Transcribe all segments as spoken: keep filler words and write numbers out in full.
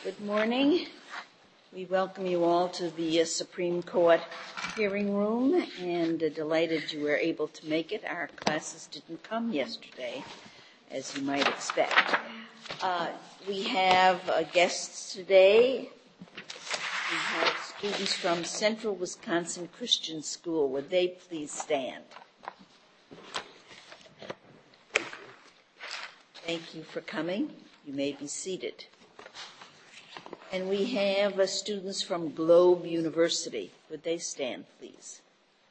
Good morning. We welcome you all to the uh, Supreme Court hearing room, and uh, delighted you were able to make it. Our classes didn't come yesterday, as you might expect. Uh, we have uh, guests today. We have students from Central Wisconsin Christian School. Would they please stand? Thank you for coming. You may be seated. And we have uh, students from Globe University. Would they stand, please?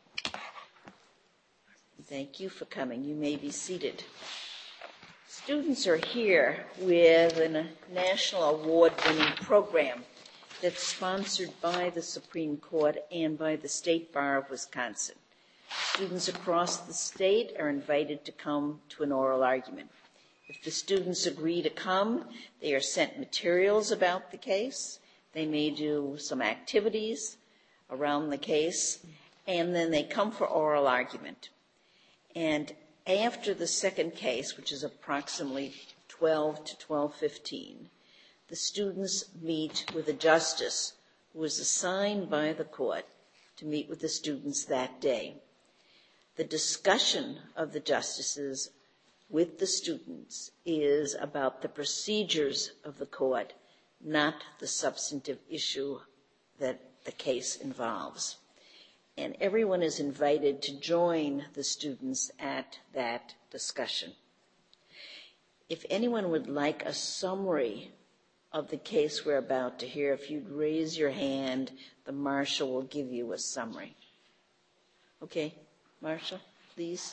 Thank you for coming. You may be seated. Students are here with a national award-winning program that's sponsored by the Supreme Court and by the State Bar of Wisconsin. Students across the state are invited to come to an oral argument. If the students agree to come, they are sent materials about the case. They may do some activities around the case, and then they come for oral argument. And after the second case, which is approximately twelve to twelve fifteen, the students meet with a justice who is assigned by the court to meet with the students that day. The discussion of the justices with the students is about the procedures of the court, not the substantive issue that the case involves. And everyone is invited to join the students at that discussion. If anyone would like a summary of the case we're about to hear, if you'd raise your hand, the marshal will give you a summary. Okay, Marshal, please.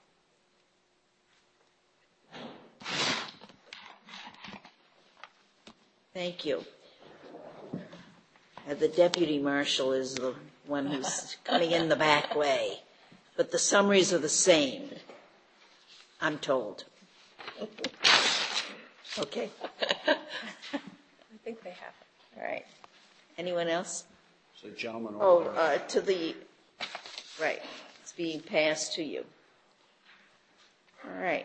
Thank you. Uh, the deputy marshal is the one who's coming in the back way, but the summaries are the same, I'm told. Okay. I think they have it. All right. Anyone else? So, gentlemen. Oh, uh, to the right. It's being passed to you. All right.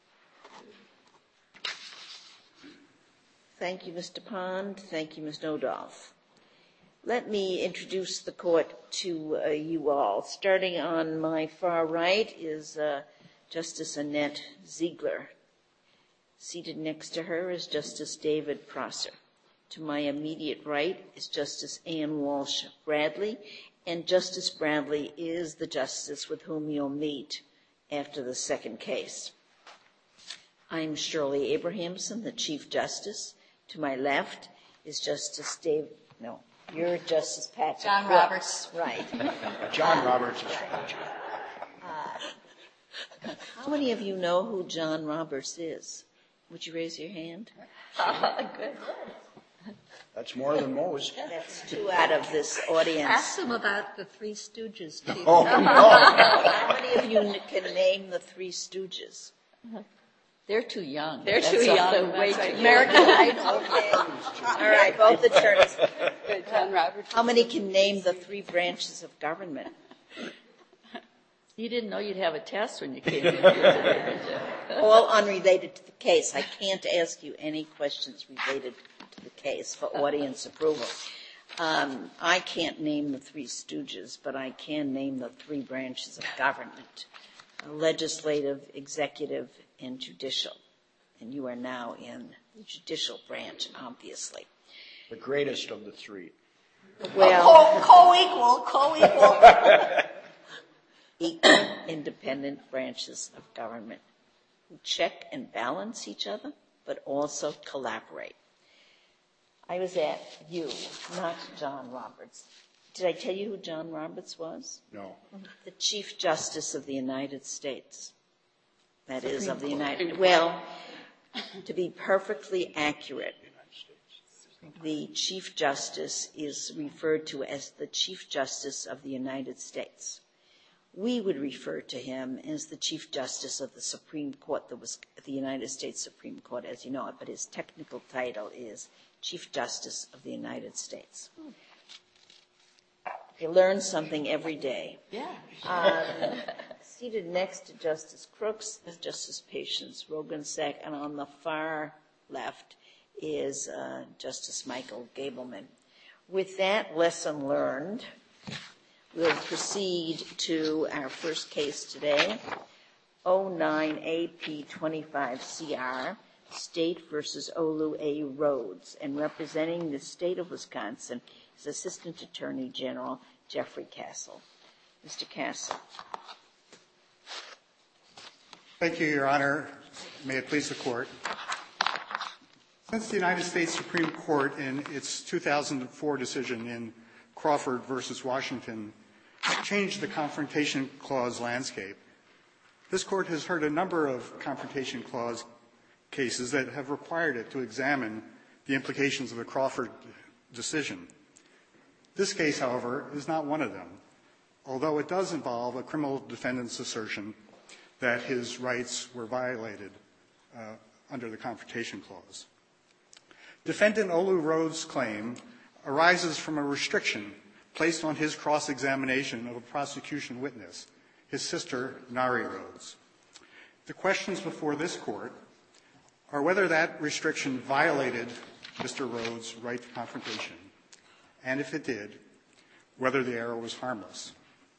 Thank you, Mister Pond. Thank you, Miz Nodolph. Let me introduce the court to uh, you all. Starting on my far right is uh, Justice Annette Ziegler. Seated next to her is Justice David Prosser. To my immediate right is Justice Ann Walsh Bradley, and Justice Bradley is the justice with whom you'll meet after the second case. I'm Shirley Abrahamson, the Chief Justice. To my left is Justice Dave, no, you're Justice Patrick John Brooks. Roberts. Right. John Roberts is right. Uh, how many of you know who John Roberts is? Would you raise your hand? Good. That's more than most. That's two out of this audience. Ask them about the Three Stooges, too. Oh, no. How many of you can name the Three Stooges? They're too young. They're That's too all. young. They're way That's too right. American Idol. Okay. All right, both attorneys. Good, John Roberts. How many can name the three branches of government? You didn't know you'd have a test when you came in here. All unrelated to the case. I can't ask you any questions related to the case for audience approval. Um, I can't name the Three Stooges, but I can name the three branches of government: uh, legislative, executive, and judicial. And you are now in the judicial branch, obviously. The greatest of the three. Well, Co-equal, co-equal. equal, independent branches of government who check and balance each other, but also collaborate. I was at you, not John Roberts. Did I tell you who John Roberts was? No. The Chief Justice of the United States. That is, of the United, well, to be perfectly accurate, the Chief Justice is referred to as the Chief Justice of the United States. We would refer to him as the Chief Justice of the Supreme Court, that was the United States Supreme Court, as you know it, but his technical title is Chief Justice of the United States. You learn something every day. Yeah. Um, seated next to Justice Crooks is Justice Patience Roggensack, and on the far left is uh, Justice Michael Gableman. With that lesson learned, we'll proceed to our first case today, oh nine A P twenty-five C R, State versus Olu A. Rhodes, and representing the state of Wisconsin is Assistant Attorney General Jeffrey Castle. Mister Castle. Thank you, Your Honor. May it please the Court. Since the United States Supreme Court, in its two thousand four decision in Crawford versus Washington, changed the Confrontation Clause landscape, this Court has heard a number of Confrontation Clause cases that have required it to examine the implications of the Crawford decision. This case, however, is not one of them, although it does involve a criminal defendant's assertion that his rights were violated uh, under the Confrontation Clause. Defendant Olu Rhodes' claim arises from a restriction placed on his cross-examination of a prosecution witness, his sister, Nari Rhodes. The questions before this Court are whether that restriction violated Mister Rhodes' right to confrontation, and if it did, whether the error was harmless.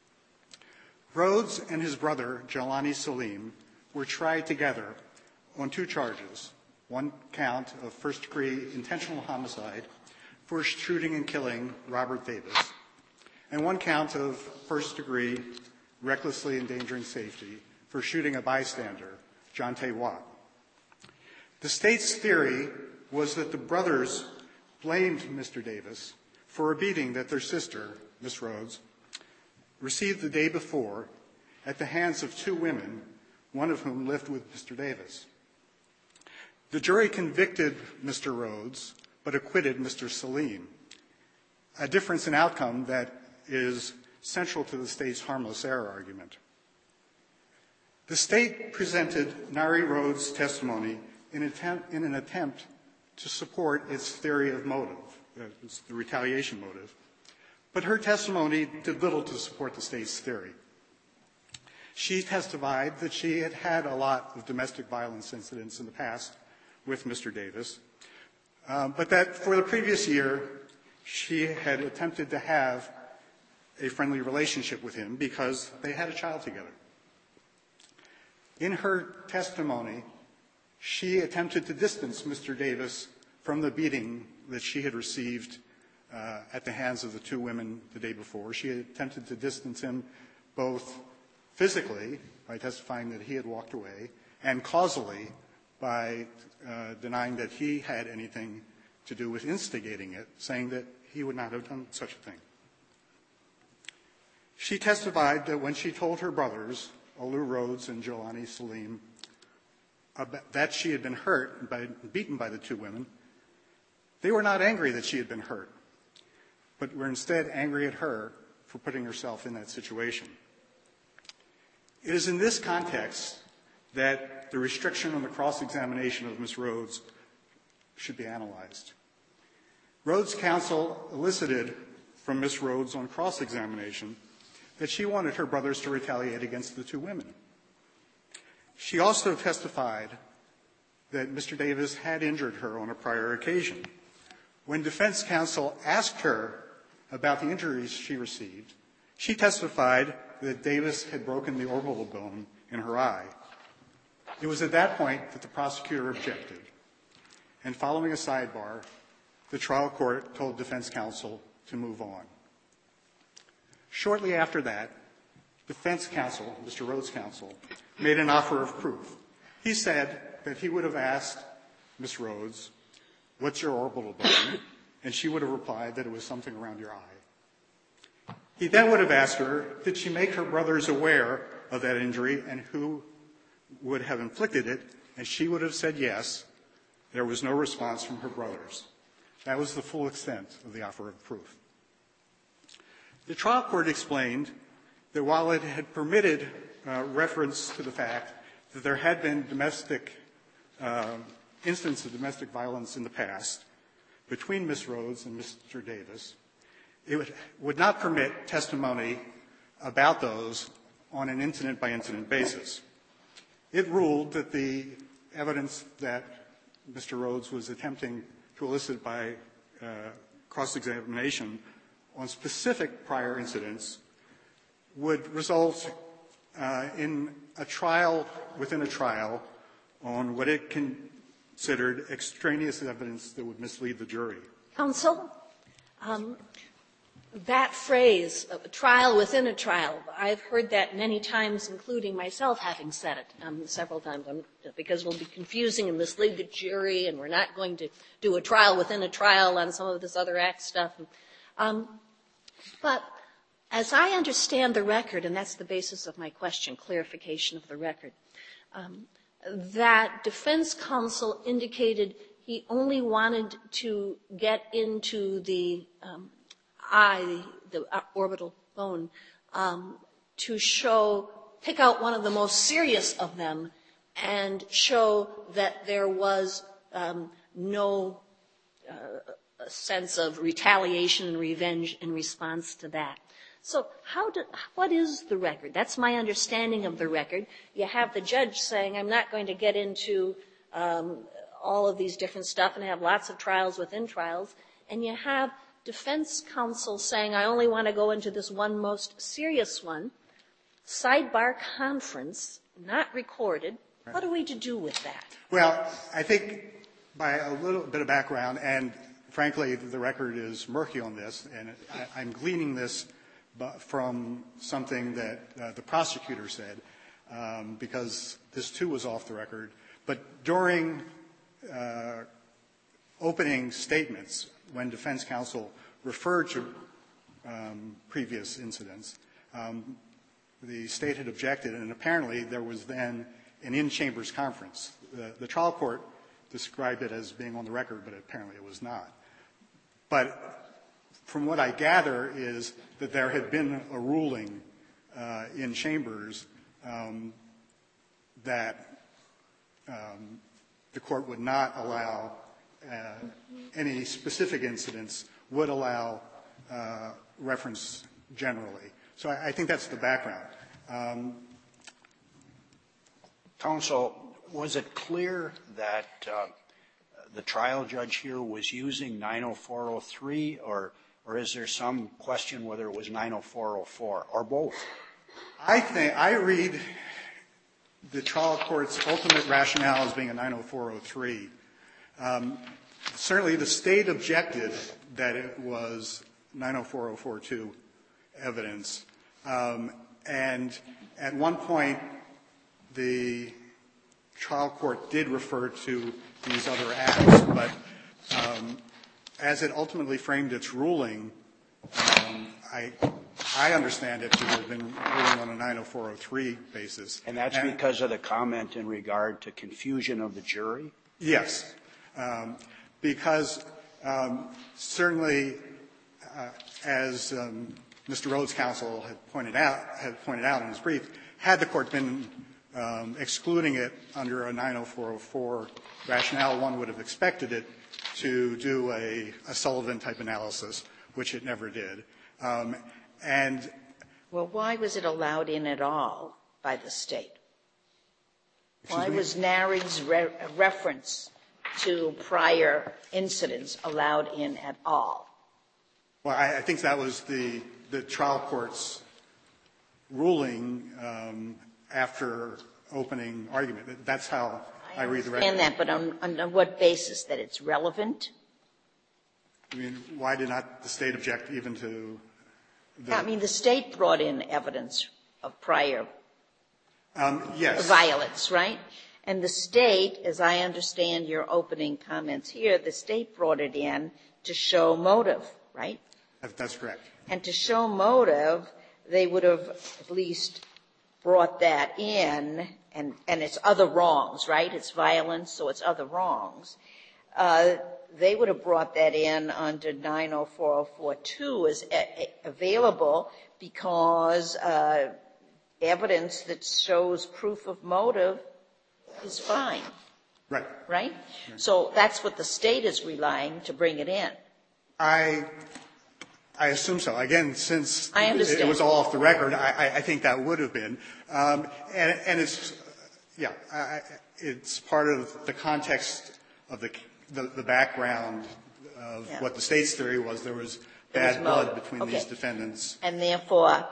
Rhodes and his brother, Jelani Salim, were tried together on two charges, one count of first-degree intentional homicide for shooting and killing Robert Davis, and one count of first-degree recklessly endangering safety for shooting a bystander, Jonte Watt. The state's theory was that the brothers blamed Mister Davis for a beating that their sister, Miss Rhodes, received the day before at the hands of two women, one of whom lived with Mister Davis. The jury convicted Mister Rhodes, but acquitted Mister Salim, a difference in outcome that is central to the state's harmless error argument. The state presented Nari Rhodes' testimony in, attempt, in an attempt to support its theory of motive, the retaliation motive, but her testimony did little to support the state's theory. She testified that she had had a lot of domestic violence incidents in the past with Mister Davis, um, but that for the previous year, she had attempted to have a friendly relationship with him because they had a child together. In her testimony, she attempted to distance Mister Davis from the beating that she had received uh, at the hands of the two women the day before. She had attempted to distance him both physically by testifying that he had walked away and causally by uh, denying that he had anything to do with instigating it, saying that he would not have done such a thing. She testified that when she told her brothers, Olu Rhodes and Jelani Salim, about, that she had been hurt, by, beaten by the two women, they were not angry that she had been hurt, but were instead angry at her for putting herself in that situation. It is in this context that the restriction on the cross-examination of Miz Rhodes should be analyzed. Rhodes' counsel elicited from Miz Rhodes on cross-examination that she wanted her brothers to retaliate against the two women. She also testified that Mister Davis had injured her on a prior occasion. When defense counsel asked her about the injuries she received, she testified that Davis had broken the orbital bone in her eye. It was at that point that the prosecutor objected, and following a sidebar, the trial court told defense counsel to move on. Shortly after that, defense counsel, Mister Rhodes' counsel, made an offer of proof. He said that he would have asked Miz Rhodes, "What's your orbital bone?" And she would have replied that it was something around your eye. He then would have asked her, did she make her brothers aware of that injury and who would have inflicted it? And she would have said yes. There was no response from her brothers. That was the full extent of the offer of proof. The trial court explained that while it had permitted uh, reference to the fact that there had been domestic uh, instances of domestic violence in the past between Miz Rhodes and Mister Davis, it would, would not permit testimony about those on an incident-by-incident basis. It ruled that the evidence that Mister Rhodes was attempting to elicit by uh, cross-examination on specific prior incidents would result uh, in a trial within a trial on what it considered extraneous evidence that would mislead the jury. Counsel, um, that phrase, a trial within a trial, I've heard that many times, including myself having said it um, several times, um, because it'll be confusing and mislead the jury, and we're not going to do a trial within a trial on some of this other act stuff. Um, but as I understand the record, and that's the basis of my question, clarification of the record, um, that defense counsel indicated he only wanted to get into the um, eye, the orbital bone, um, to show, pick out one of the most serious of them and show that there was um, no uh, sense of retaliation and revenge in response to that. So how do, what is the record? That's my understanding of the record. You have the judge saying, I'm not going to get into um, all of these different stuff and have lots of trials within trials. And you have defense counsel saying, I only want to go into this one most serious one. Sidebar conference, not recorded. Right. What are we to do with that? Well, I think by a little bit of background, and frankly, the record is murky on this, and I, I'm gleaning this from something that uh, the prosecutor said, um, because this too was off the record. But during uh, opening statements, when defense counsel referred to um, previous incidents, um, the state had objected, and apparently there was then an in-chambers conference. The, the trial court described it as being on the record, but apparently it was not. But from what I gather is that there had been a ruling uh, in chambers um, that um, the court would not allow uh, any specific incidents, would allow uh, reference generally. So I, I think that's the background. Um, Counsel, was it clear that uh, the trial judge here was using nine oh four oh three, or or is there some question whether it was nine oh four oh four, or both? I think I read the trial court's ultimate rationale as being a nine oh four oh three. Um, certainly the state objected that it was nine oh four oh four two evidence. Um, and at one point, the trial court did refer to these other acts, but um, as it ultimately framed its ruling, um, I, I understand it to have been ruling on a nine oh four oh three basis. And that's and, because of the comment in regard to confusion of the jury? Yes, um, because um, certainly, uh, as um, Mister Rhodes' counsel had pointed out, had pointed out in his brief, had the court been um, excluding it under a nine oh four oh four rationale, one would have expected it to do a, a Sullivan-type analysis, which it never did. Um, and well, why was it allowed in at all by the state? Why was Naring's re- reference to prior incidents allowed in at all? Well, I, I think that was the, the trial court's ruling um, after opening argument. That's how I, I read the record. I understand that, but on, on what basis? That it's relevant? I mean, why did not the state object even to the... I mean, the state brought in evidence of prior um, yes. violence, right? And the state, as I understand your opening comments here, the state brought it in to show motive, right? That's correct. And to show motive, they would have at least brought that in, and, and it's other wrongs, right? It's violence, so it's other wrongs. Uh, they would have brought that in under nine oh four oh four two as a- available because uh, evidence that shows proof of motive is fine. Right. Right? Right? So that's what the state is relying to bring it in. I I assume so. Again, since I understand. it was all off the record, I, I think that would have been. Um, and, and it's, yeah, I, it's part of the context of the, the, the background of Yeah. what the state's theory was. There was There was bad blood motive. between Okay. these defendants. And therefore,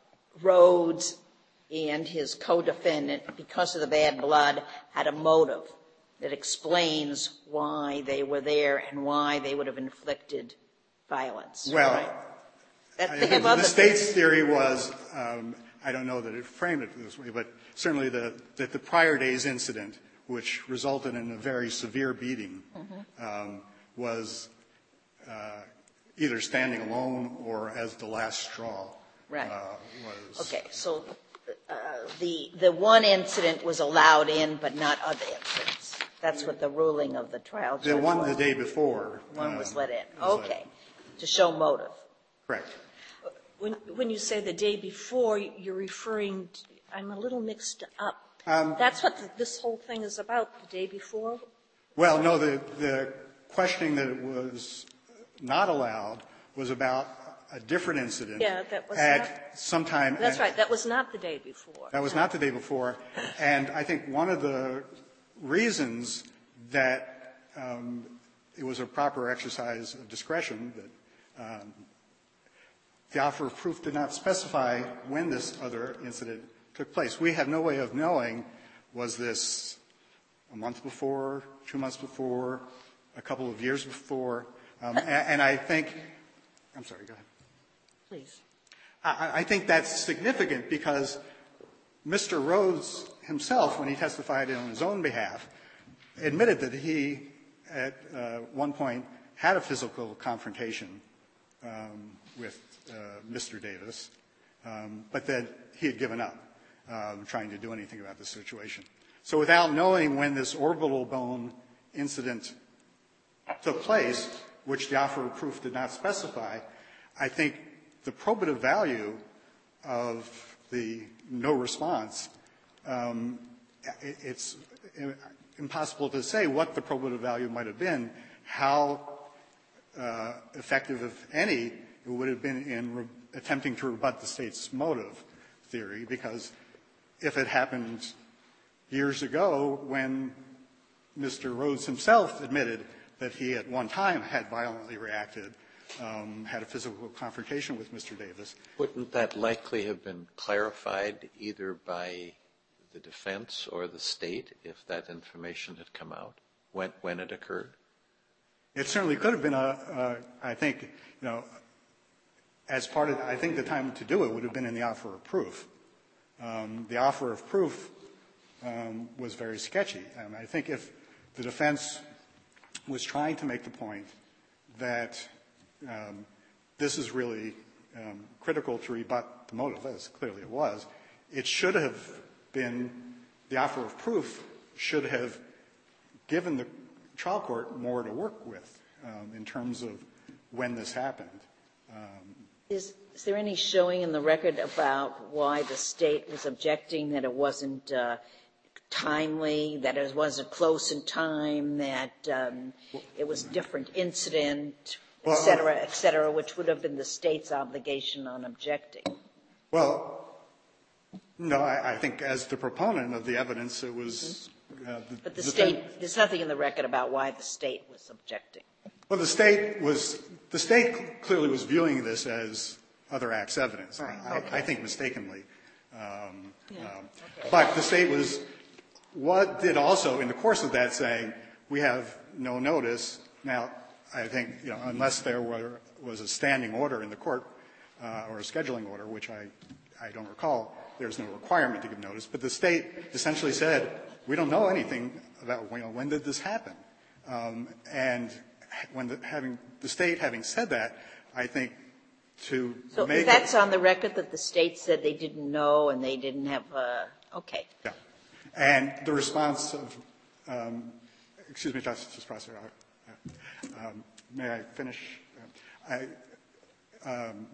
Rhodes and his co-defendant, because of the bad blood, had a motive that explains why they were there and why they would have inflicted violence. Well, right? That I they think have the other state's theory was, um, I don't know that it framed it this way, but certainly the, that the prior day's incident, which resulted in a very severe beating, mm-hmm. um, was uh, either standing alone or as the last straw. Right. Uh, was. Okay, so uh, the the one incident was allowed in, but not other incidents. That's what the ruling of the trial judge The one was. the day before. One was um, let in. was let Okay, in. to show motive. Correct. When, when you say the day before, you're referring to, I'm a little mixed up. Um, That's what the, this whole thing is about, the day before? Well, no, the, the questioning that was not allowed was about a different incident. Yeah, that was at not- some time. That's at- right, that was not the day before. That was not the day before. And I think one of the reasons that um, it was a proper exercise of discretion that um, the offer of proof did not specify when this other incident took place. We have no way of knowing, was this a month before, two months before, a couple of years before. Um, and, and I think, I'm sorry, go ahead. Please. I, I think that's significant because Mister Rhodes himself, when he testified on his own behalf, admitted that he, at uh, one point, had a physical confrontation um, with uh, Mister Davis, um, but that he had given up um, trying to do anything about the situation. So without knowing when this orbital bone incident took place, which the offer of proof did not specify, I think the probative value of the no response, um, it, it's impossible to say what the probative value might have been, how uh, effective, if any, it would have been in re- attempting to rebut the state's motive theory, because if it happened years ago when Mister Rhodes himself admitted that he at one time had violently reacted, um, had a physical confrontation with Mister Davis. Wouldn't that likely have been clarified either by the defense or the state if that information had come out when, when it occurred? It certainly could have been a, a, I think, you know, as part of, I think the time to do it would have been in the offer of proof. Um, the offer of proof um, was very sketchy. Um, I think if the defense was trying to make the point that um, this is really um, critical to rebut the motive, as clearly it was, it should have been, the offer of proof should have given the trial court more to work with um, in terms of when this happened. Um, Is, is there any showing in the record about why the state was objecting, that it wasn't uh, timely, that it wasn't close in time, that um, it was a different incident, et Well, cetera, et cetera, which would have been the state's obligation on objecting? Well, no, I, I think as the proponent of the evidence, it was. Uh, the, But the the state, thing- there's nothing in the record about why the state was objecting. Well, the state was the state clearly was viewing this as other acts evidence. Right, I, okay. I think mistakenly, um, Yeah. um, but the state was what did also in the course of that saying we have no notice. Now, I think you know unless there were was a standing order in the court uh, or a scheduling order, which I I don't recall. There's no requirement to give notice, but the state essentially said we don't know anything about you know, when did this happen, um, and when the, having the state having said that, I think to So make that's it, on the record that the state said they didn't know and they didn't have, uh, okay. yeah, and the response of um, excuse me, Justice Prosser, uh, um, may I finish? I, um,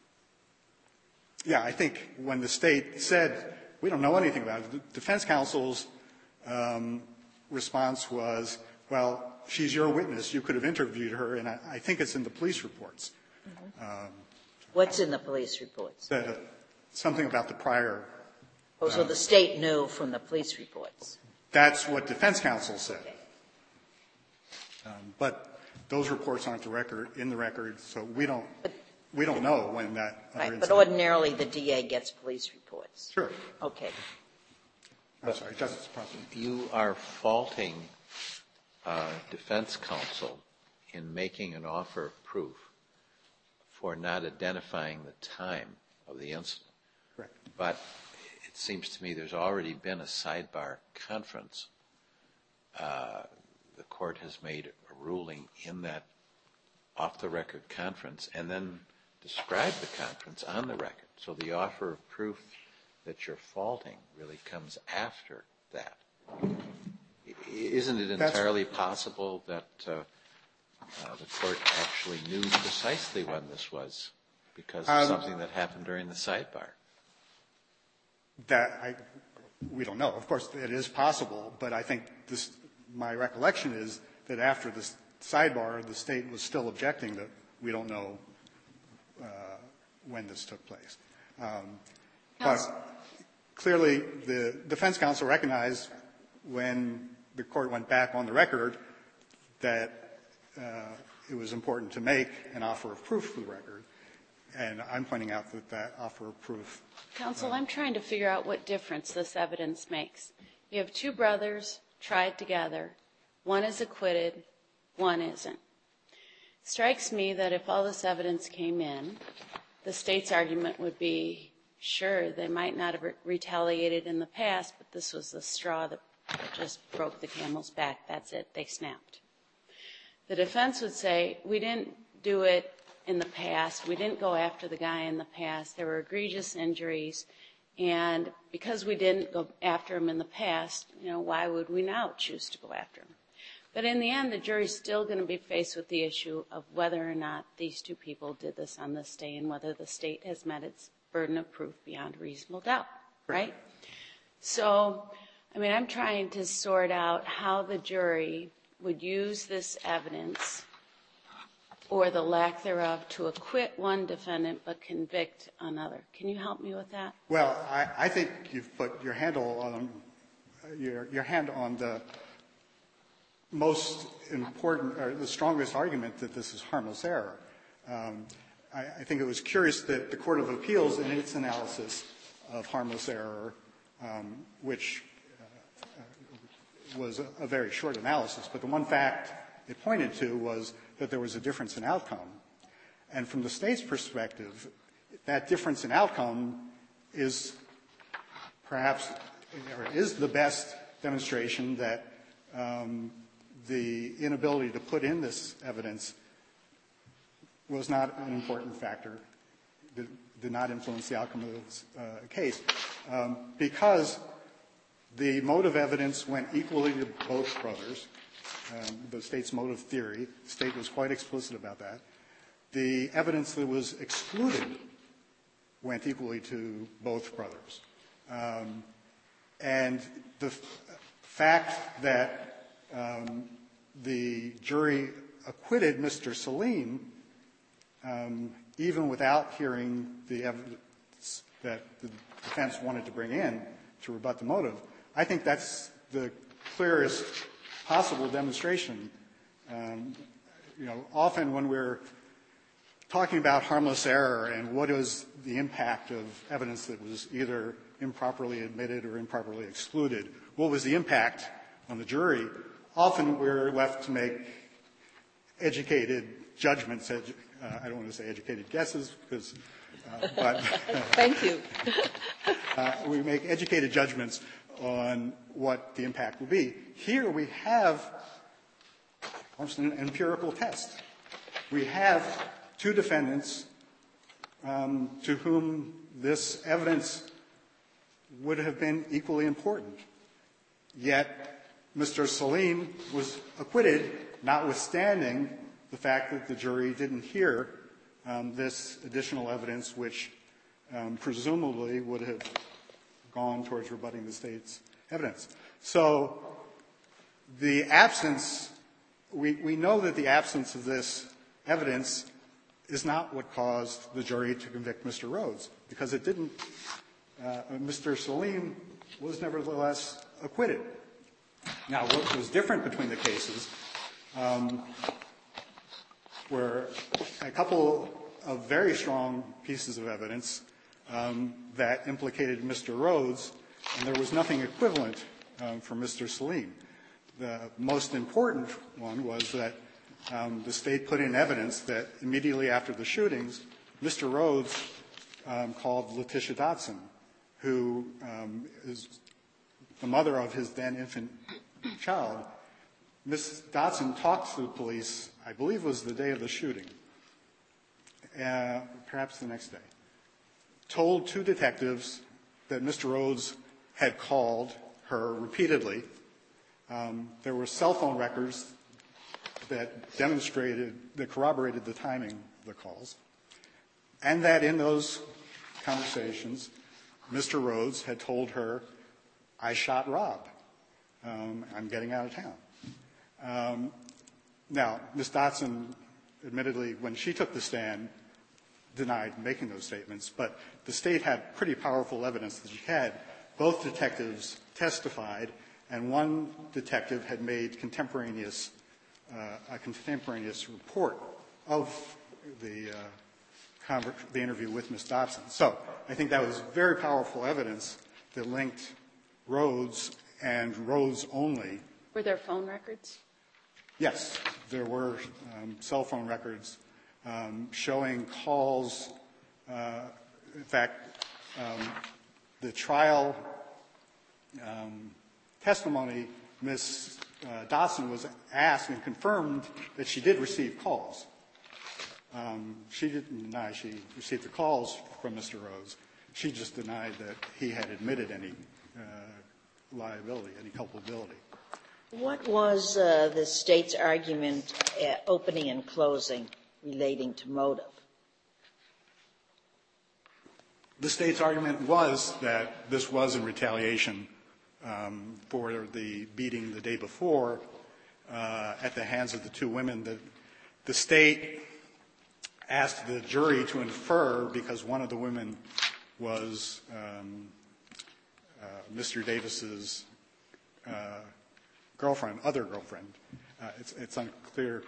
yeah, I think when the state said we don't know anything about it, the defense counsel's um, response was, well, she's your witness. You could have interviewed her, and I, I think it's in the police reports. Mm-hmm. Um, What's in the police reports? that, uh, something about the prior. Oh, so the state knew from the police reports. That's what defense counsel said. Um, but those reports aren't the record, in the record, so we don't, we don't know when that other Right, incident. but ordinarily the D A gets police reports. Sure. Okay. I'm sorry, Justice President. You are faulting uh, defense counsel in making an offer of proof for not identifying the time of the incident. Correct. But it seems to me there's already been a sidebar conference. Uh, the court has made a ruling in that off-the-record conference and then described the conference on the record. So the offer of proof that you're faulting really comes after that. Isn't it entirely That's... possible that uh, uh, the court actually knew precisely when this was because of um, something that happened during the sidebar? That I, we don't know. Of course, it is possible, but I think this, my recollection is that after the sidebar, the state was still objecting that we don't know uh, when this took place. Um, but clearly, the defense counsel recognized when the court went back on the record that uh, it was important to make an offer of proof for the record. And I'm pointing out that that offer of proof. Counsel, uh, I'm trying to figure out what difference this evidence makes. You have two brothers tried together. One is acquitted, one isn't. Strikes me that if all this evidence came in, the state's argument would be, sure, they might not have re- retaliated in the past, but this was the straw that just broke the camel's back. That's it. They snapped. The defense would say, we didn't do it in the past. We didn't go after the guy in the past. There were egregious injuries. And because we didn't go after him in the past, you know, why would we now choose to go after him? But in the end, the jury's still going to be faced with the issue of whether or not these two people did this on this day and whether the state has met its burden of proof beyond reasonable doubt, right? So, I mean, I'm trying to sort out how the jury would use this evidence or the lack thereof to acquit one defendant but convict another. Can you help me with that? Well, I, I think you've put your handle on your, your hand on the most important or the strongest argument that this is harmless error. Um, I, I think it was curious that the Court of Appeals, in its analysis of harmless error, um, which uh, was a, a very short analysis, but the one fact it pointed to was that there was a difference in outcome. And from the state's perspective, that difference in outcome is perhaps, or is the best demonstration that um, the inability to put in this evidence was not an important factor, did, did not influence the outcome of this uh, case, um, because the motive evidence went equally to both brothers. Um, the state's motive theory, the state was quite explicit about that. The evidence that was excluded went equally to both brothers. Um, and the f- fact that um, the jury acquitted Mister Salim, um, even without hearing the evidence that the defense wanted to bring in to rebut the motive, I think that's the clearest possible demonstration. Um, you know, often when we're talking about harmless error and what is the impact of evidence that was either improperly admitted or improperly excluded, what was the impact on the jury, often we're left to make educated judgments. Edu- uh, I don't want to say educated guesses, because, uh, but thank you. uh, we make educated judgments on what the impact will be. Here we have almost an empirical test. We have two defendants um, to whom this evidence would have been equally important. Yet Mister Salim was acquitted, notwithstanding the fact that the jury didn't hear um, this additional evidence, which um, presumably would have gone towards rebutting the state's evidence. So the absence, we, we know that the absence of this evidence is not what caused the jury to convict Mister Rhodes, because it didn't, uh, Mister Salim was nevertheless acquitted. Now, what was different between the cases um, were a couple of very strong pieces of evidence um, that implicated Mister Rhodes, and there was nothing equivalent um, for Mister Salim. The most important one was that um, the state put in evidence that immediately after the shootings, Mister Rhodes um, called Letitia Dotson, who um, is the mother of his then infant child. Miss Dotson talked to the police, I believe it was the day of the shooting, uh, perhaps the next day, told two detectives that Mister Rhodes had called her repeatedly. Um, there were cell phone records that demonstrated, that corroborated the timing of the calls, and that in those conversations, Mister Rhodes had told her, I shot Rob. Um, I'm getting out of town. Um, now, Miz Dotson, admittedly, when she took the stand, denied making those statements, but the state had pretty powerful evidence that she had. Both detectives testified, and one detective had made contemporaneous, uh, a contemporaneous report of the, uh, conver- the interview with Miz Dotson. So I think that was very powerful evidence that linked Rhodes and Rhodes only. Were there phone records? Yes, there were um, cell phone records um, showing calls. Uh, in fact, um, the trial um, testimony, Miz Uh, Dotson was asked and confirmed that she did receive calls. Um, she didn't deny she received the calls from Mister Rhodes. She just denied that he had admitted any uh, liability, any culpability. What was uh, the state's argument at opening and closing relating to motive? The state's argument was that this was in retaliation um, for the beating the day before uh, at the hands of the two women. The, the state asked the jury to infer, because one of the women was um, uh, Mister Davis's uh, girlfriend, other girlfriend. Uh, it's, it's unclear.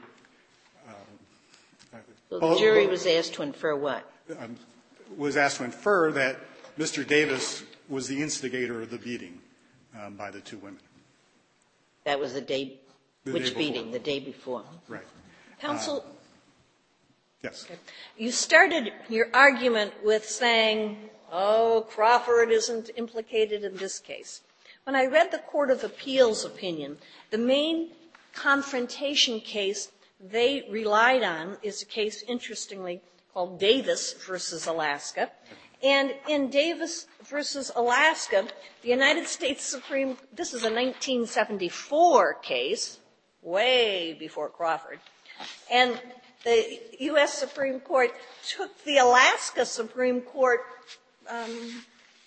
Uh, So the jury was asked to infer what? Um, was asked to infer that Mister Davis was the instigator of the beating um, by the two women. That was the day, The which day before. beating? The day before. Right. Counsel, Yes. you started your argument with saying, oh, Crawford isn't implicated in this case. When I read the Court of Appeals opinion, the main confrontation case they relied on is a case, interestingly, called Davis versus Alaska. And in Davis versus Alaska, the United States Supreme, this is a nineteen seventy-four case, way before Crawford, and the U S Supreme Court took the Alaska Supreme Court, um,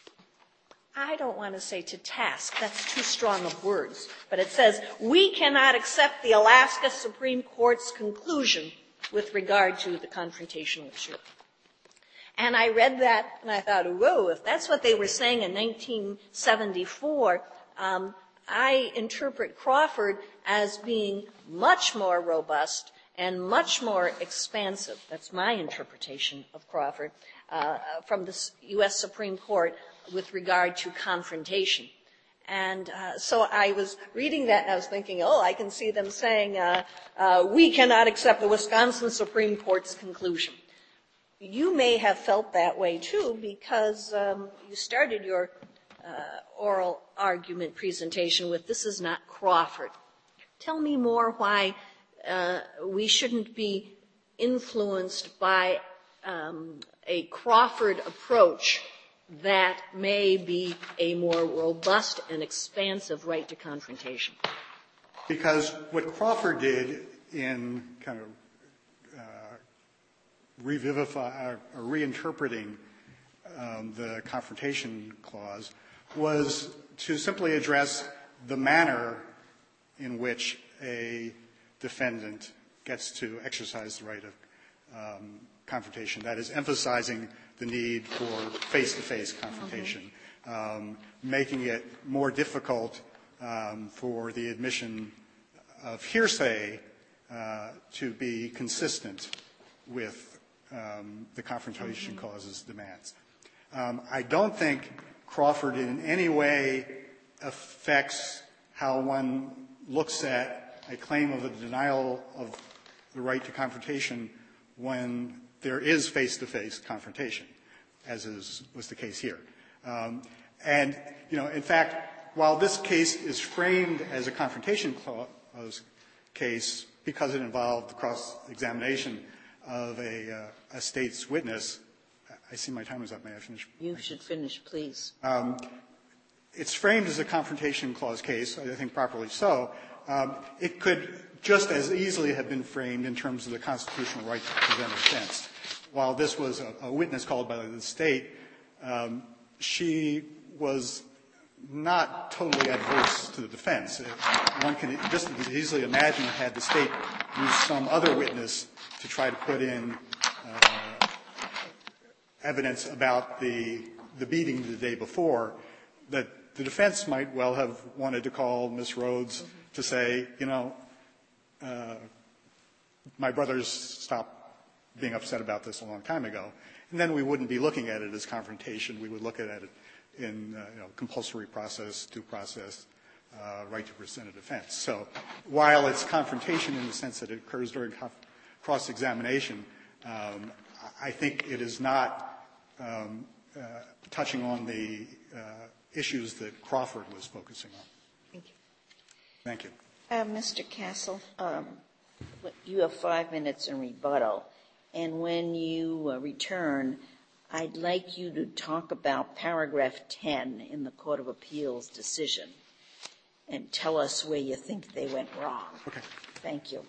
I don't want to say to task, that's too strong of words, but it says, we cannot accept the Alaska Supreme Court's conclusion with regard to the confrontational issue. And I read that and I thought, whoa, if that's what they were saying in nineteen seventy-four, um, I interpret Crawford as being much more robust and much more expansive. That's my interpretation of Crawford uh, from the U S Supreme Court with regard to confrontation. And uh, so I was reading that and I was thinking, oh, I can see them saying, uh, uh, we cannot accept the Wisconsin Supreme Court's conclusion. You may have felt that way, too, because um, you started your uh, oral argument presentation with, this is not Crawford. Tell me more why uh, we shouldn't be influenced by um, a Crawford approach that may be a more robust and expansive right to confrontation. Because what Crawford did in kind of uh, revivify or reinterpreting um, the confrontation clause was to simply address the manner in which a defendant gets to exercise the right of um, confrontation. That is, emphasizing the need for face-to-face confrontation, mm-hmm. um, making it more difficult um, for the admission of hearsay uh, to be consistent with um, the Confrontation mm-hmm. Clause's demands. Um, I don't think Crawford in any way affects how one looks at a claim of a denial of the right to confrontation when there is face-to-face confrontation, as is, was the case here. Um, and, you know, in fact, while this case is framed as a Confrontation Clause case because it involved the cross-examination of a, uh, a state's witness, I see my time is up. May I finish? You should finish, please. Um, it's framed as a Confrontation Clause case, I think properly so. Um, it could just as easily have been framed in terms of the constitutional right to present a defense. While this was a, a witness called by the state, um, she was not totally adverse to the defense. One can just as easily imagine had the state used some other witness to try to put in uh, evidence about the, the beating the day before, that the defense might well have wanted to call Miz Rhodes mm-hmm. to say, you know, uh, my brothers stopped being upset about this a long time ago. And then we wouldn't be looking at it as confrontation. We would look at it in, uh, you know, compulsory process, due process, uh, right to present a defense. So while it's confrontation in the sense that it occurs during cross-examination, um, I think it is not um, uh, touching on the uh, issues that Crawford was focusing on. Thank you. Thank you. Uh, Mister Castle, um, you have five minutes in rebuttal. And when you uh, return, I'd like you to talk about paragraph ten in the Court of Appeals decision and tell us where you think they went wrong. Okay. Thank you.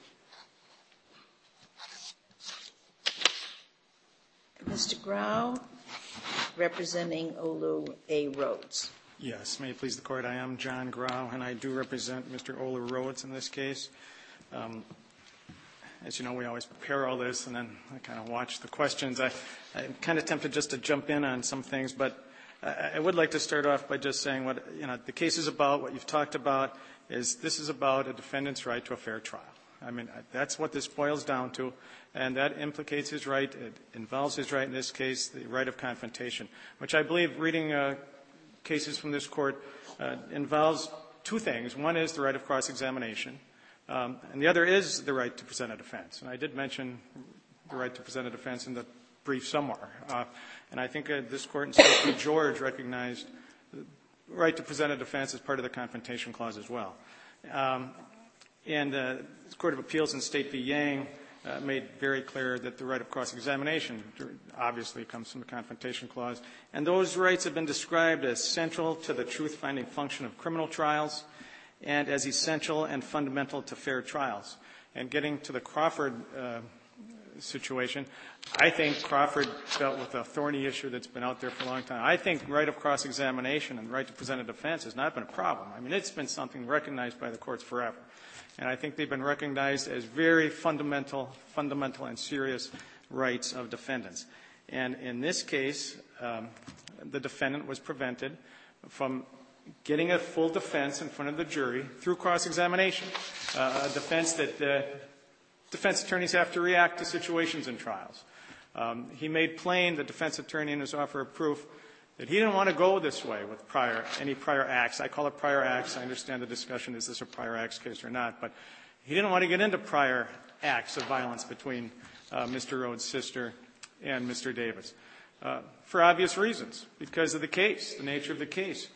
Mister Grau, representing Olu A. Rhodes. Yes, may it please the Court. I am John Grau, and I do represent Mister Olu Rhodes in this case. Um, As you know, we always prepare all this, and then I kind of watch the questions. I, I'm kind of tempted just to jump in on some things, but I, I would like to start off by just saying what, you know, the case is about, what you've talked about, is this is about a defendant's right to a fair trial. I mean, that's what this boils down to, and that implicates his right. It involves his right in this case, the right of confrontation, which I believe, reading uh, cases from this Court, uh, involves two things. One is the right of cross-examination. Um, and the other is the right to present a defense. And I did mention the right to present a defense in the brief somewhere. Uh, and I think uh, this Court in State v. George recognized the right to present a defense as part of the Confrontation Clause as well. Um, and uh, the Court of Appeals in State v. Yang uh, made very clear that the right of cross-examination obviously comes from the Confrontation Clause. And those rights have been described as central to the truth-finding function of criminal trials and as essential and fundamental to fair trials. And getting to the Crawford uh, situation, I think Crawford dealt with a thorny issue that's been out there for a long time. I think right of cross-examination and right to present a defense has not been a problem. I mean, it's been something recognized by the courts forever. And I think they've been recognized as very fundamental, fundamental and serious rights of defendants. And in this case, um, the defendant was prevented from getting a full defense in front of the jury through cross-examination, uh, a defense that uh, defense attorneys have to react to situations in trials. Um, he made plain, the defense attorney in his offer of proof, that he didn't want to go this way with prior, any prior acts. I call it prior acts. I understand the discussion, is this a prior acts case or not? But he didn't want to get into prior acts of violence between uh, Mister Rhodes' sister and Mister Davis, uh, for obvious reasons, because of the case, the nature of the case.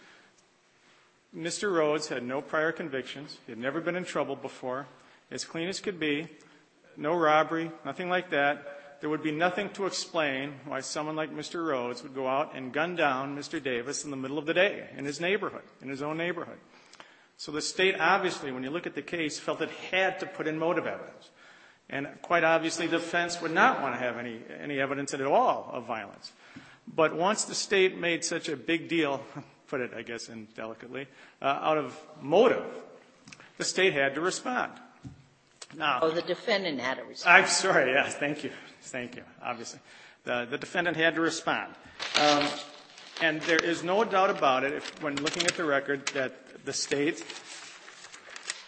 Mister Rhodes had no prior convictions. He had never been in trouble before, as clean as could be, no robbery, nothing like that. There would be nothing to explain why someone like Mister Rhodes would go out and gun down Mister Davis in the middle of the day in his neighborhood, in his own neighborhood. So the state obviously, when you look at the case, felt it had to put in motive evidence. And quite obviously, the defense would not want to have any, any evidence at all of violence. But once the state made such a big deal, put it, I guess, indelicately, uh, out of motive, the state had to respond. Now, oh, the defendant had to respond. I'm sorry, yes, thank you. Thank you, obviously. The, the defendant had to respond. Um, and there is no doubt about it, if, when looking at the record, that the state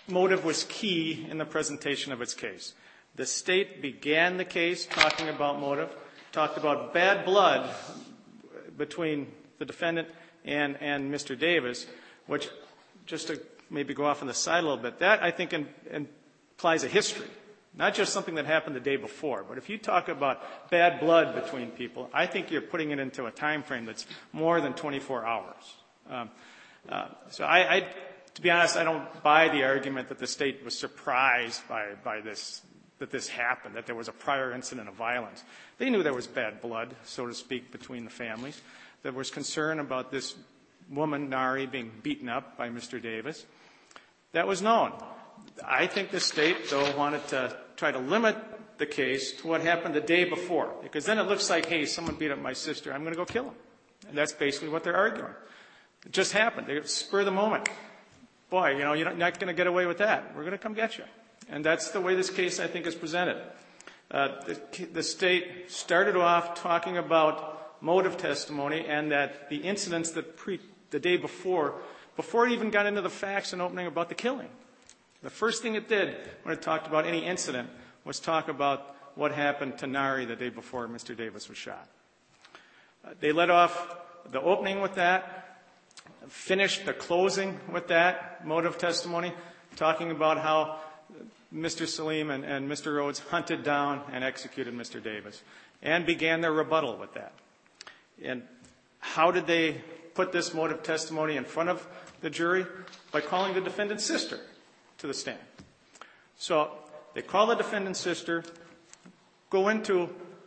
motive was key in the presentation of its case. The state began the case talking about motive, talked about bad blood between the defendant and, and Mister Davis, which, just to maybe go off on the side a little bit, that I think in, in implies a history, not just something that happened the day before. But if you talk about bad blood between people, I think you're putting it into a time frame that's more than twenty-four hours. Um, uh, so I, I, to be honest, I don't buy the argument that the state was surprised by, by this, that this happened, that there was a prior incident of violence. They knew there was bad blood, so to speak, between the families. There was concern about this woman, Nari, being beaten up by Mister Davis. That was known. I think the state, though, wanted to try to limit the case to what happened the day before, because then it looks like, hey, someone beat up my sister, I'm going to go kill him. And that's basically what they're arguing. It just happened. They spur of the moment. Boy, you know, you're not going to get away with that. We're going to come get you. And that's the way this case, I think, is presented. Uh, the, the state started off talking about motive testimony and that the incidents that pre, the day before, before it even got into the facts and opening about the killing. The first thing it did when it talked about any incident was talk about what happened to Nari the day before Mister Davis was shot. Uh, they led off the opening with that, finished the closing with that motive testimony, talking about how Mister Salim and, and Mister Rhodes hunted down and executed Mister Davis, and began their rebuttal with that. And how did they put this motive testimony in front of the jury? By calling the defendant's sister to the stand. So they call the defendant's sister, go into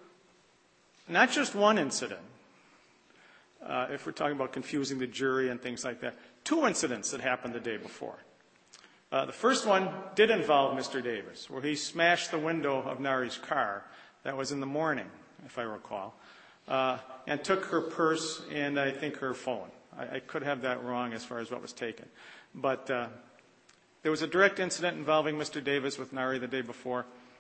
not just one incident, uh, if we're talking about confusing the jury and things like that, two incidents that happened the day before. Uh, the first one did involve Mister Davis, where he smashed the window of Nari's car. That was in the morning, if I recall, uh, and took her purse and I think her phone. I, I could have that wrong as far as what was taken. But uh, there was a direct incident involving Mister Davis with Nari the day before.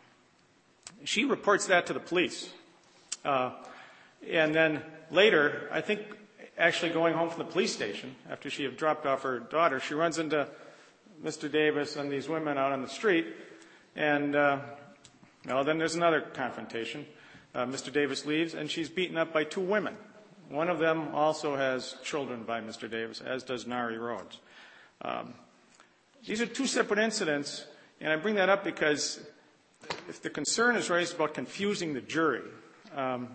She reports that to the police. Uh, and then later, I think actually going home from the police station, after she had dropped off her daughter, she runs into Mister Davis and these women out on the street. And, uh, well, then there's another confrontation. Uh, Mister Davis leaves, and she's beaten up by two women. One of them also has children by Mister Davis, as does Nari Rhodes. Um, these are two separate incidents, and I bring that up because if the concern is raised about confusing the jury um,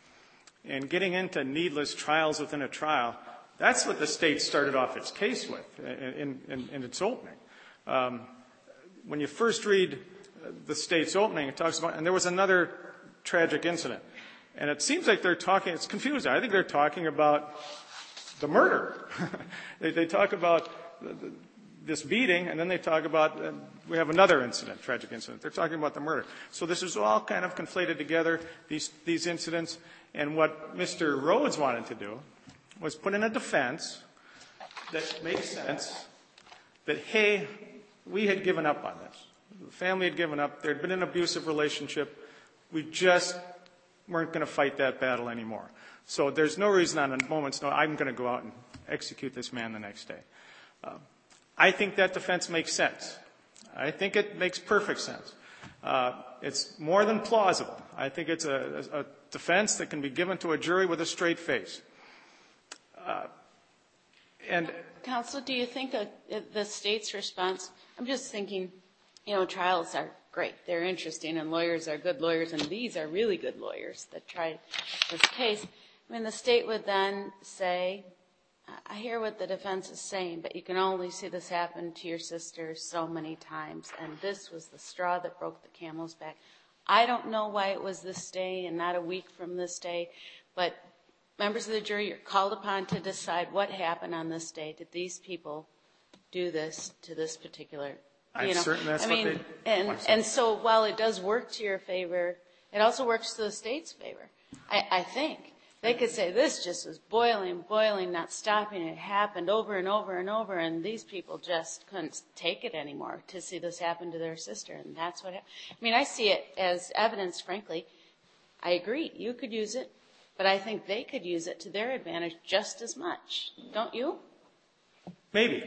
and getting into needless trials within a trial, that's what the state started off its case with in, in, in its opening. Um, when you first read the state's opening, it talks about, and there was another tragic incident. And it seems like they're talking, it's confusing. I think they're talking about the murder. they, they talk about the, the, this beating, and then they talk about, uh, we have another incident, tragic incident. They're talking about the murder. So this is all kind of conflated together, these, these incidents. And what Mister Rhodes wanted to do was put in a defense that makes sense, that, hey, we had given up on this. The family had given up. There had been an abusive relationship. We just weren't going to fight that battle anymore. So there's no reason on a moment's notice, I'm going to go out and execute this man the next day. Uh, I think that defense makes sense. I think it makes perfect sense. Uh, it's more than plausible. I think it's a, a, a defense that can be given to a jury with a straight face. Uh, and Counsel, do you think a, the state's response, I'm just thinking, you know, trials are great. They're interesting, and lawyers are good lawyers, and these are really good lawyers that tried this case. I mean, the state would then say, I hear what the defense is saying, but you can only see this happen to your sister so many times, and this was the straw that broke the camel's back. I don't know why it was this day and not a week from this day, but members of the jury, you're called upon to decide what happened on this day. Did these people do this to this particular, I'm you know? certain that's I what mean, they... and, and so while it does work to your favor, it also works to the state's favor, I, I think. They could say, this just was boiling, boiling, not stopping. It happened over and over and over, and these people just couldn't take it anymore to see this happen to their sister, and that's what happened. I mean, I see it as evidence, frankly. I agree, you could use it, but I think they could use it to their advantage just as much. Don't you? Maybe.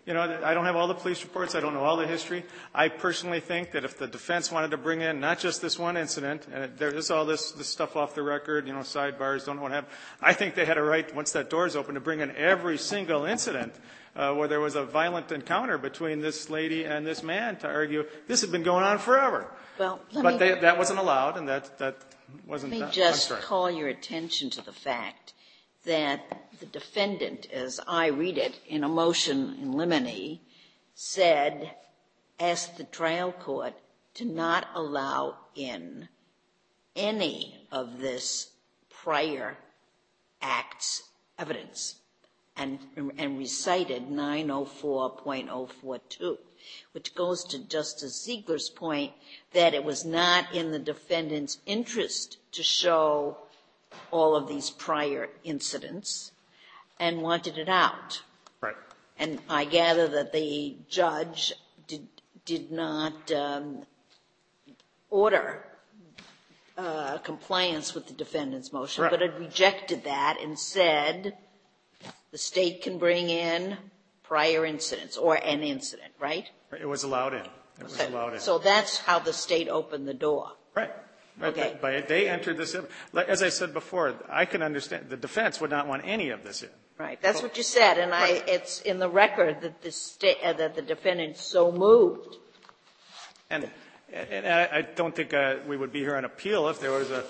You know, I don't have all the police reports. I don't know all the history. I personally think that if the defense wanted to bring in not just this one incident, and there is all this, this stuff off the record, you know, sidebars, don't know what happened. I think they had a right, once that door is open, to bring in every single incident uh, where there was a violent encounter between this lady and this man to argue this had been going on forever. Well, let but me, they, that wasn't allowed, and that, that wasn't let me done. just call your attention to the fact that the defendant, as I read it, in a motion in limine, said, asked the trial court to not allow in any of this prior act's evidence, and, and recited nine oh four point oh four two, which goes to Justice Ziegler's point that it was not in the defendant's interest to show all of these prior incidents and wanted it out. Right. And I gather that the judge did, did not um, order uh, compliance with the defendant's motion, right. but it rejected that and said the state can bring in prior incidents or an incident, right? It was allowed in. It was so, allowed in. So that's how the state opened the door. Right. Right. Okay. But they entered this in. As I said before, I can understand the defense would not want any of this in. Right. That's what you said, and I, it's in the record that the state, uh, that the defendant so moved. And, and I, I don't think uh, we would be here on appeal if there was a,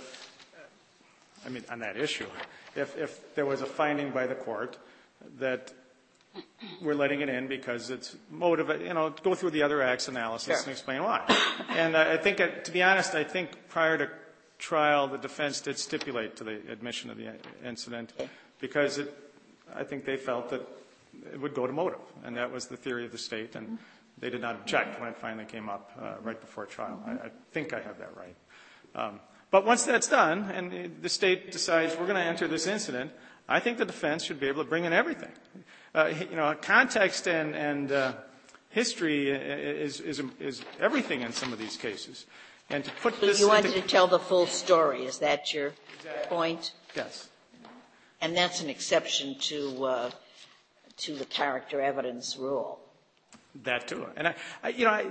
I mean, on that issue, if, if there was a finding by the court that we're letting it in because it's motive, you know, go through the other acts analysis Sure. and explain why. And I think, uh, to be honest, I think prior to trial, the defense did stipulate to the admission of the incident because it, I think they felt that it would go to motive, and that was the theory of the state, and they did not object when it finally came up uh, right before trial. I, I think I have that right. Um, but once that's done, and the state decides we're going to enter this incident, I think the defense should be able to bring in everything. Uh, you know, context and, and uh, history is, is, is everything in some of these cases. And to put So this you wanted into, to tell the full story. Is that your point? yes. And that's an exception to uh, to the character evidence rule. That too. And I, I you know, I,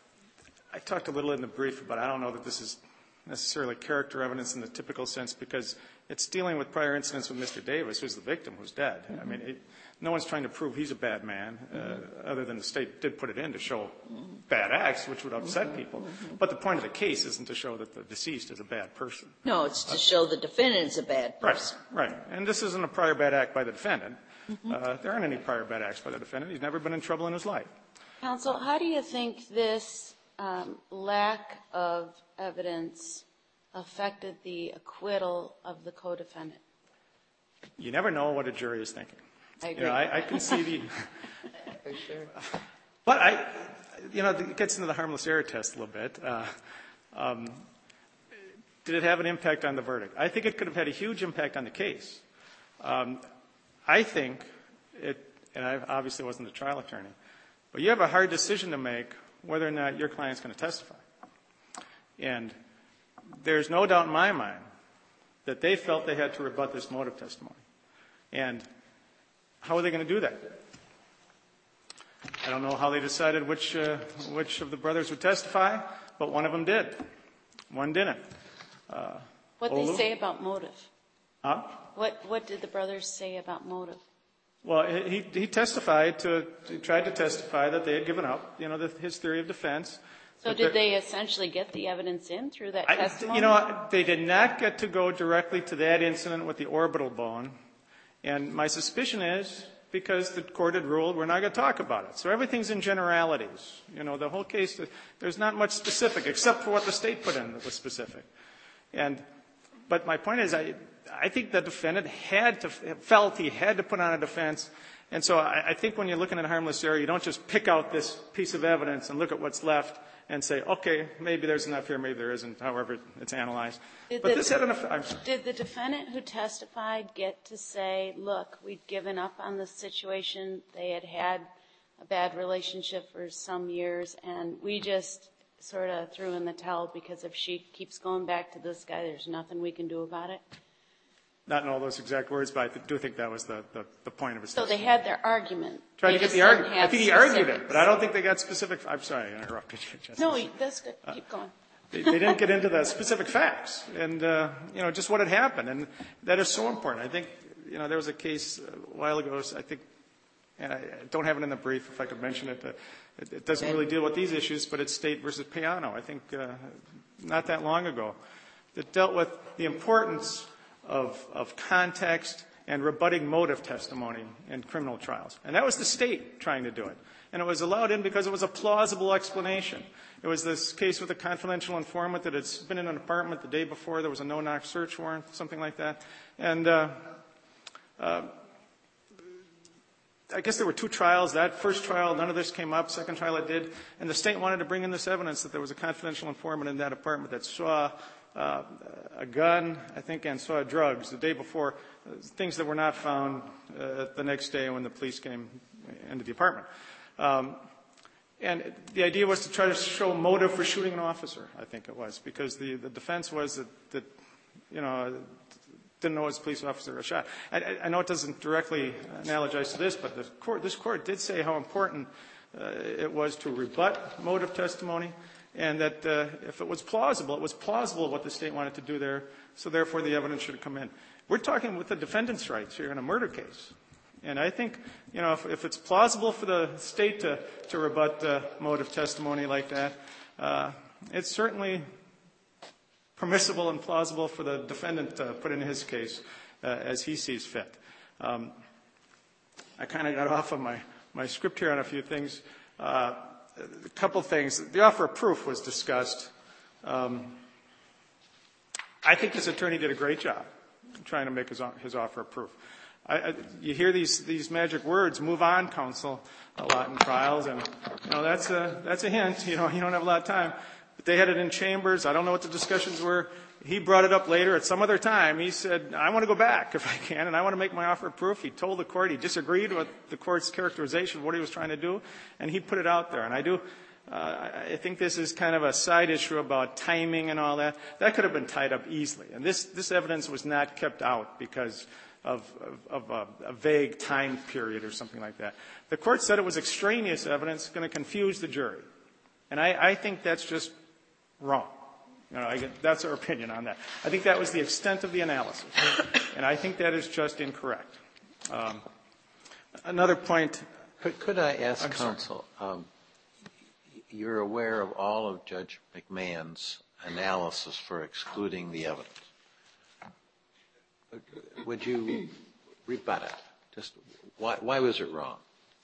I talked a little in the brief, but I don't know that this is necessarily character evidence in the typical sense because it's dealing with prior incidents with Mister Davis, who's the victim, who's dead. Mm-hmm. I mean, it, no one's trying to prove he's a bad man, uh, mm-hmm. other than the state did put it in to show mm-hmm. bad acts, which would upset mm-hmm. people. Mm-hmm. But the point of the case isn't to show that the deceased is a bad person. No, it's to uh, show the defendant is a bad person. Right, right. And this isn't a prior bad act by the defendant. Mm-hmm. Uh, there aren't any prior bad acts by the defendant. He's never been in trouble in his life. Counsel, how do you think this um, lack of evidence affected the acquittal of the co-defendant? You never know what a jury is thinking. I agree. You know, I, I can see the. For sure. But I, you know, it gets into the harmless error test a little bit. Uh, um, did it have an impact on the verdict? I think it could have had a huge impact on the case. Um, I think it, and I obviously wasn't a trial attorney, but you have a hard decision to make whether or not your client's going to testify. And there's no doubt in my mind that they felt they had to rebut this motive testimony. And how are they going to do that? I don't know how they decided which uh, which of the brothers would testify, but one of them did. One didn't. Uh, what did they say about motive? Huh? What What did the brothers say about motive? Well, he he testified to he tried to testify that they had given up, you know, the, his theory of defense. So did they essentially get the evidence in through that I, testimony? You know, they did not get to go directly to that incident with the orbital bone. And my suspicion is because the court had ruled we're not going to talk about it. So everything's in generalities. You know, the whole case, there's not much specific except for what the state put in that was specific. And, but my point is I, I think the defendant had to, felt he had to put on a defense. And so I, I think when you're looking at harmless error, you don't just pick out this piece of evidence and look at what's left and say, okay, maybe there's enough here, maybe there isn't, however it's analyzed. Did but the, this had enough. I'm sorry. Did the defendant who testified get to say, look, we'd given up on the situation, they had had a bad relationship for some years, and we just sort of threw in the towel because if she keeps going back to this guy, there's nothing we can do about it? not in all those exact words, but I do think that was the, the, the point of his So testimony. they had their argument. Tried They to get just the didn't argument. I have think he argued specifics. it, but I don't think they got specific. I'm sorry, I interrupted you, Justice. No, that's good. Keep going. They, they didn't get into the specific facts and, uh, you know, just what had happened. And that is so important. I think, you know, there was a case a while ago, I think, and I don't have it in the brief, if I could mention it. Uh, it, it doesn't really deal with these issues, but it's State versus Piano, I think, uh, not that long ago, that dealt with the importance of, of context and rebutting motive testimony in criminal trials. And that was the State trying to do it. And it was allowed in because it was a plausible explanation. It was this case with a confidential informant that had been in an apartment the day before. There was a no-knock search warrant, something like that. And uh, uh, I guess there were two trials. That first trial, none of this came up. Second trial, it did. And the State wanted to bring in this evidence that there was a confidential informant in that apartment that saw uh, a gun, I think, and saw drugs the day before, uh, things that were not found uh, the next day when the police came into the apartment. Um, and the idea was to try to show motive for shooting an officer, I think it was, because the, the defense was that, that, you know, didn't know it was a police officer was shot. I, I know it doesn't directly analogize to this, but the court, this court did say how important uh, it was to rebut motive testimony, and that uh, if it was plausible, it was plausible what the State wanted to do there, so therefore the evidence should come in. We're talking with the defendant's rights here in a murder case. And I think, you know, if, if it's plausible for the State to, to rebut uh, motive testimony like that, uh, it's certainly permissible and plausible for the defendant to put in his case uh, as he sees fit. Um, I kind of got off of my, my script here on a few things. Uh, a couple things. The offer of proof was discussed. Um, I think this attorney did a great job trying to make his, his offer of proof. I, I, you hear these, these magic words, move on, counsel, a lot in trials, and, you know, that's a, that's a hint. You know, you don't have a lot of time. But they had it in chambers. I don't know what the discussions were. He brought it up later at some other time. He said, I want to go back if I can, and I want to make my offer of proof. He told the court he disagreed with the court's characterization of what he was trying to do, and he put it out there. And I do, uh, I think this is kind of a side issue about timing and all that. That could have been tied up easily. And this, this evidence was not kept out because of, of, of a, a vague time period or something like that. The court said it was extraneous evidence, going to confuse the jury. And I, I think that's just wrong. You know, I get, that's our opinion on that. I think that was the extent of the analysis. And I think that is just incorrect. Um, another point. Could, could I ask I'm counsel, um, you're aware of all of Judge McMahon's analysis for excluding the evidence. Would you rebut it? Just why, why was it wrong?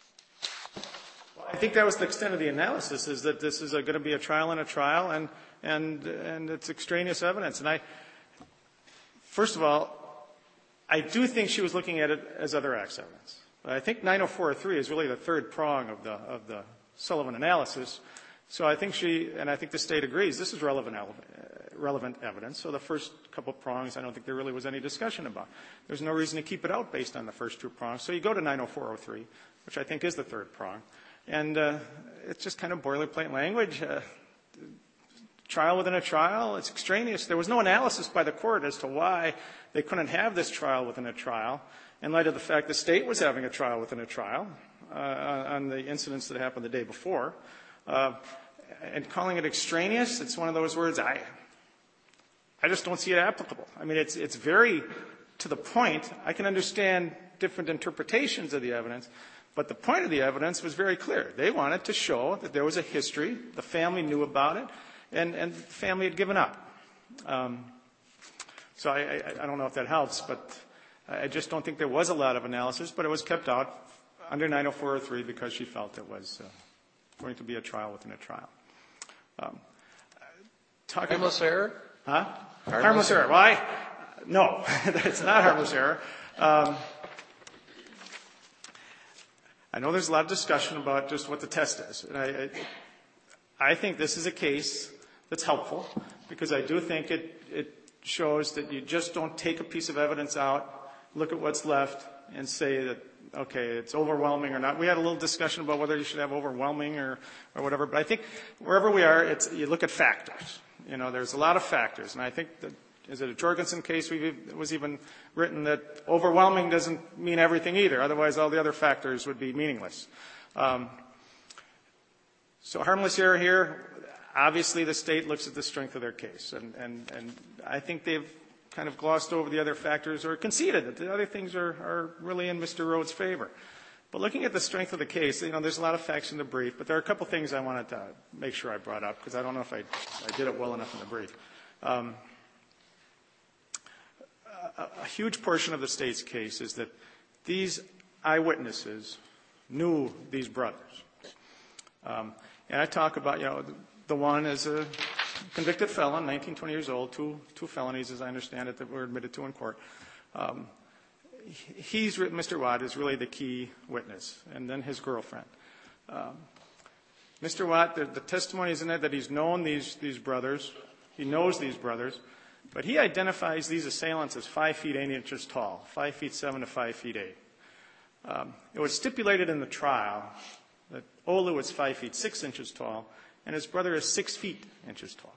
I think that was the extent of the analysis, is that this is going to be a trial and a trial, and, and, and it's extraneous evidence. And I, first of all, I do think she was looking at it as other acts evidence. But I think nine oh four oh three is really the third prong of the, of the Sullivan analysis. So I think she, and I think the State agrees, this is relevant, relevant evidence. So the first couple prongs, I don't think there really was any discussion about. There's no reason to keep it out based on the first two prongs. So you go to nine oh four oh three, which I think is the third prong. And uh, it's just kind of boilerplate language. Uh, trial within a trial, it's extraneous. There was no analysis by the court as to why they couldn't have this trial within a trial in light of the fact the State was having a trial within a trial uh, on the incidents that happened the day before. Uh, and calling it extraneous, it's one of those words I I just don't see it applicable. I mean, it's it's very to the point. I can understand different interpretations of the evidence, but the point of the evidence was very clear. They wanted to show that there was a history, the family knew about it, and, and the family had given up. Um, so I, I, I don't know if that helps, but I just don't think there was a lot of analysis, but it was kept out under nine oh four oh three because she felt it was uh, going to be a trial within a trial. Um, Harmless error? Huh? Harmless, harmless error. Why? No, it's not harmless error. Um, I know there's a lot of discussion about just what the test is. And I, I, I think this is a case that's helpful because I do think it, it shows that you just don't take a piece of evidence out, look at what's left, and say that, okay, it's overwhelming or not. We had a little discussion about whether you should have overwhelming or, or whatever. But I think wherever we are, it's, you look at factors. You know, there's a lot of factors. And I think that is it a Jorgensen case? We've, it was even written that overwhelming doesn't mean everything either. Otherwise, all the other factors would be meaningless. Um, so harmless error here. Obviously, the state looks at the strength of their case, and, and, and I think they've kind of glossed over the other factors or conceded that the other things are, are really in Mister Rhodes' favor. But looking at the strength of the case, you know, there's a lot of facts in the brief, but there are a couple things I wanted to make sure I brought up, because I don't know if I, I did it well enough in the brief. Um, a, a huge portion of the state's case is that these eyewitnesses knew these brothers. Um, and I talk about, you know, the, the one is a convicted felon, nineteen, twenty years old, two, two felonies, as I understand it, that were admitted to in court. Um, He's Mister Watt is really the key witness, and then his girlfriend. Um, Mister Watt, the, the testimony is in there that he's known these these brothers, he knows these brothers, but he identifies these assailants as five feet eight inches tall, five feet seven to five feet eight. Um, it was stipulated in the trial that Olu is five feet six inches tall, and his brother is six feet inches tall.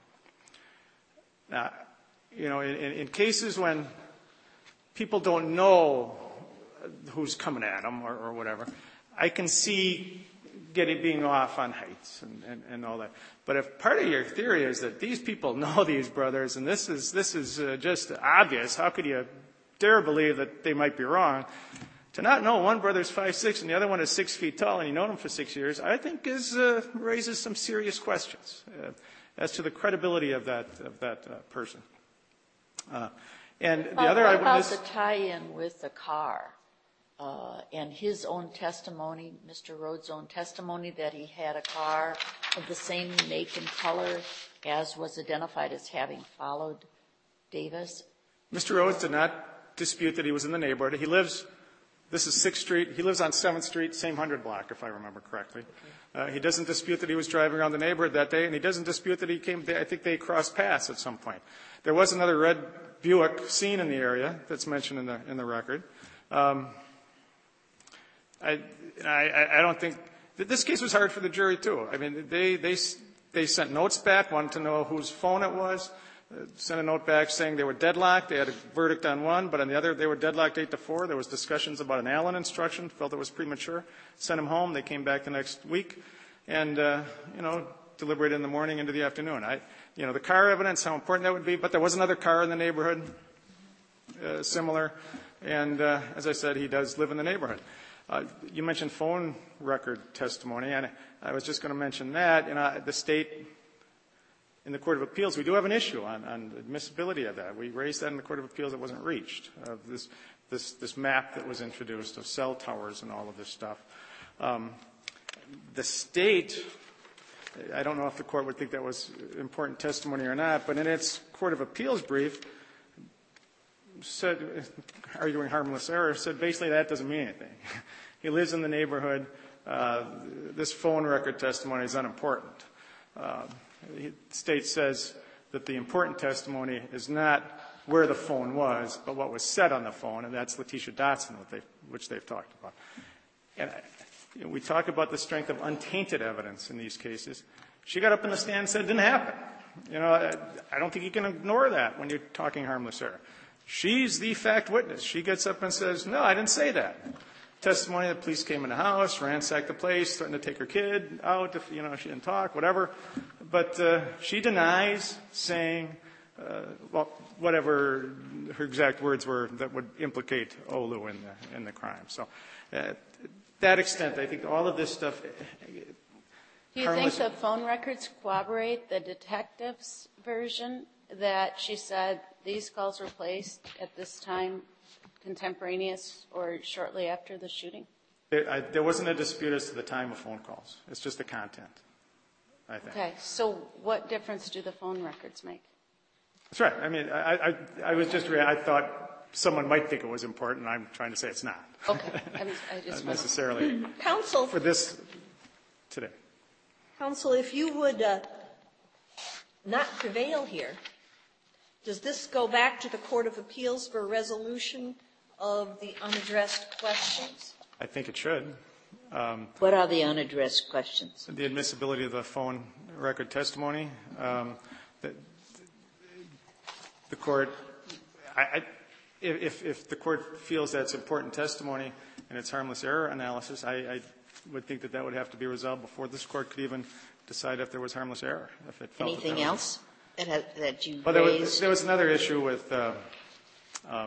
Now, you know, in, in cases when people don't know who's coming at them or, or whatever, I can see getting being off on heights and, and, and all that. But if part of your theory is that these people know these brothers and this is this is uh, just obvious, how could you dare believe that they might be wrong? To not know one brother's five six and the other one is six feet tall and you know them for six years, I think is uh, raises some serious questions uh, as to the credibility of that of that uh, person. Uh, And the well, other what eyewitness, about the tie-in with the car uh, and his own testimony, Mister Rhodes' own testimony, that he had a car of the same make and color as was identified as having followed Davis? Mister Rhodes did not dispute that he was in the neighborhood. He lives, this is sixth Street, he lives on seventh Street, same hundred block, if I remember correctly. Uh, he doesn't dispute that he was driving around the neighborhood that day, and he doesn't dispute that he came, I think they crossed paths at some point. There was another red Buick seen in the area that's mentioned in the in the record. Um, I, I I don't think this case was hard for the jury too. I mean, they they they sent notes back, wanted to know whose phone it was. Uh, sent a note back saying they were deadlocked. They had a verdict on one, but on the other they were deadlocked eight to four. There was discussions about an Allen instruction. Felt it was premature. Sent them home. They came back the next week, and uh, you know deliberated in the morning into the afternoon. I. You know, the car evidence, how important that would be, but there was another car in the neighborhood, uh, similar, and uh, as I said, he does live in the neighborhood. Uh, you mentioned phone record testimony, and I was just going to mention that. You know, the state, in the Court of Appeals, we do have an issue on, on admissibility of that. We raised that in the Court of Appeals. It wasn't reached, of this, this, this map that was introduced of cell towers and all of this stuff. Um, the state... I don't know if the court would think that was important testimony or not, but in its Court of Appeals brief, said, arguing harmless error, said basically that doesn't mean anything. He lives in the neighborhood. Uh, this phone record testimony is unimportant. Uh, the state says that the important testimony is not where the phone was, but what was said on the phone, and that's Letitia Dotson, what they, which they've talked about. And I, You know, we talk about the strength of untainted evidence in these cases. She got up in the stand and said it didn't happen. You know, I, I don't think you can ignore that when you're talking harmless error. She's the fact witness. She gets up and says, no, I didn't say that. Testimony that police came in the house, ransacked the place, threatened to take her kid out if, you know, she didn't talk, whatever. But uh, she denies saying, uh, well, whatever her exact words were that would implicate Olu in the, in the crime. So, uh, that extent, I think all of this stuff. Do you think the phone records corroborate the detective's version that she said these calls were placed at this time, contemporaneous or shortly after the shooting? There, I, there wasn't a dispute as to the time of phone calls. It's just the content, I think. Okay, so what difference do the phone records make? That's right. I mean, I, I, I was just, I thought someone might think it was important. I'm trying to say it's not. Okay. I, was, I just not necessarily. Counsel. For this today. Counsel, if you would uh, not prevail here, does this go back to the Court of Appeals for resolution of the unaddressed questions? I think it should. Um, what are the unaddressed questions? The admissibility of the phone record testimony. Um, the, the court, I, I, if, if the court feels that's important testimony and it's harmless error analysis, I, I would think that that would have to be resolved before this court could even decide if there was harmless error. If it felt Anything that that else that, has, that you well, there raised? was, there was another issue with uh, um,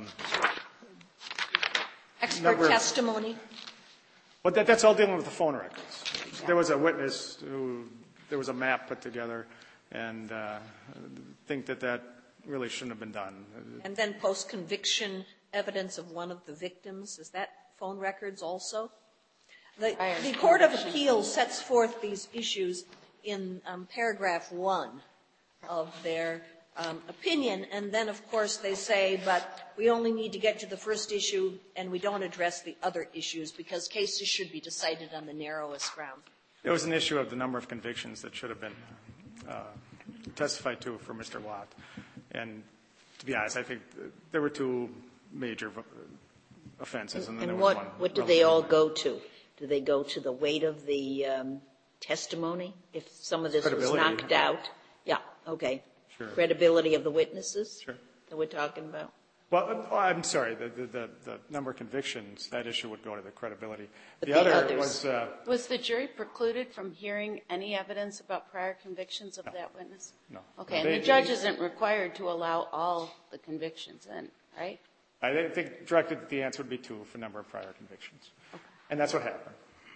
Expert testimony? Well, that, that's all dealing with the phone records. There was a witness who, there was a map put together, and uh, think that that really shouldn't have been done. And then post-conviction evidence of one of the victims, is that phone records also? The, the Court of Appeals sets forth these issues in um, paragraph one of their um, opinion, and then, of course, they say, but we only need to get to the first issue, and we don't address the other issues, because cases should be decided on the narrowest ground. There was an issue of the number of convictions that should have been uh, testified to for Mister Watt. And to be honest, I think there were two major offenses. And, then and there was what, one what do they all go to? Do they go to the weight of the um, testimony? If some of this was knocked out? Yeah, okay. Sure. Credibility of the witnesses? Sure. That we're talking about? Well, I'm sorry, the, the, the, the number of convictions, that issue would go to the credibility. But the, the other others. was... Uh, Was the jury precluded from hearing any evidence about prior convictions of No. that witness? no. Okay, They- and the judge isn't required to allow all the convictions in, right? I didn't think directed the answer would be two for number of prior convictions. Okay. And that's what happened.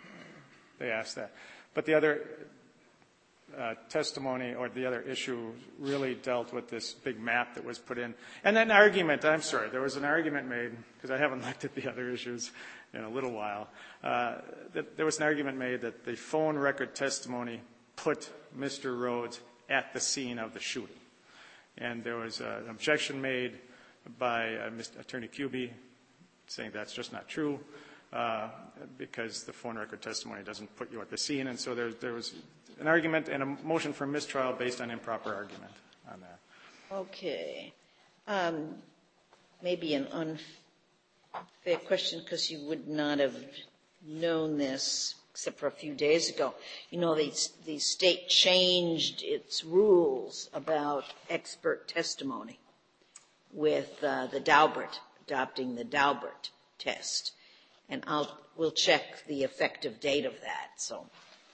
They asked that. But the other uh, testimony or the other issue really dealt with this big map that was put in. And then argument, I'm sorry, there was an argument made, because I haven't looked at the other issues in a little while, uh, that there was an argument made that the phone record testimony put Mister Rhodes at the scene of the shooting. And there was uh, an objection made by uh, Mister Attorney Kuby saying that's just not true uh, because the phone record testimony doesn't put you at the scene. And so there, there was an argument and a motion for mistrial based on improper argument on that. Okay. Um, maybe an unfair question because you would not have known this except for a few days ago. You know, the, the state changed its rules about expert testimony with uh, the Daubert, adopting the Daubert test. And I'll, we'll check the effective date of that. So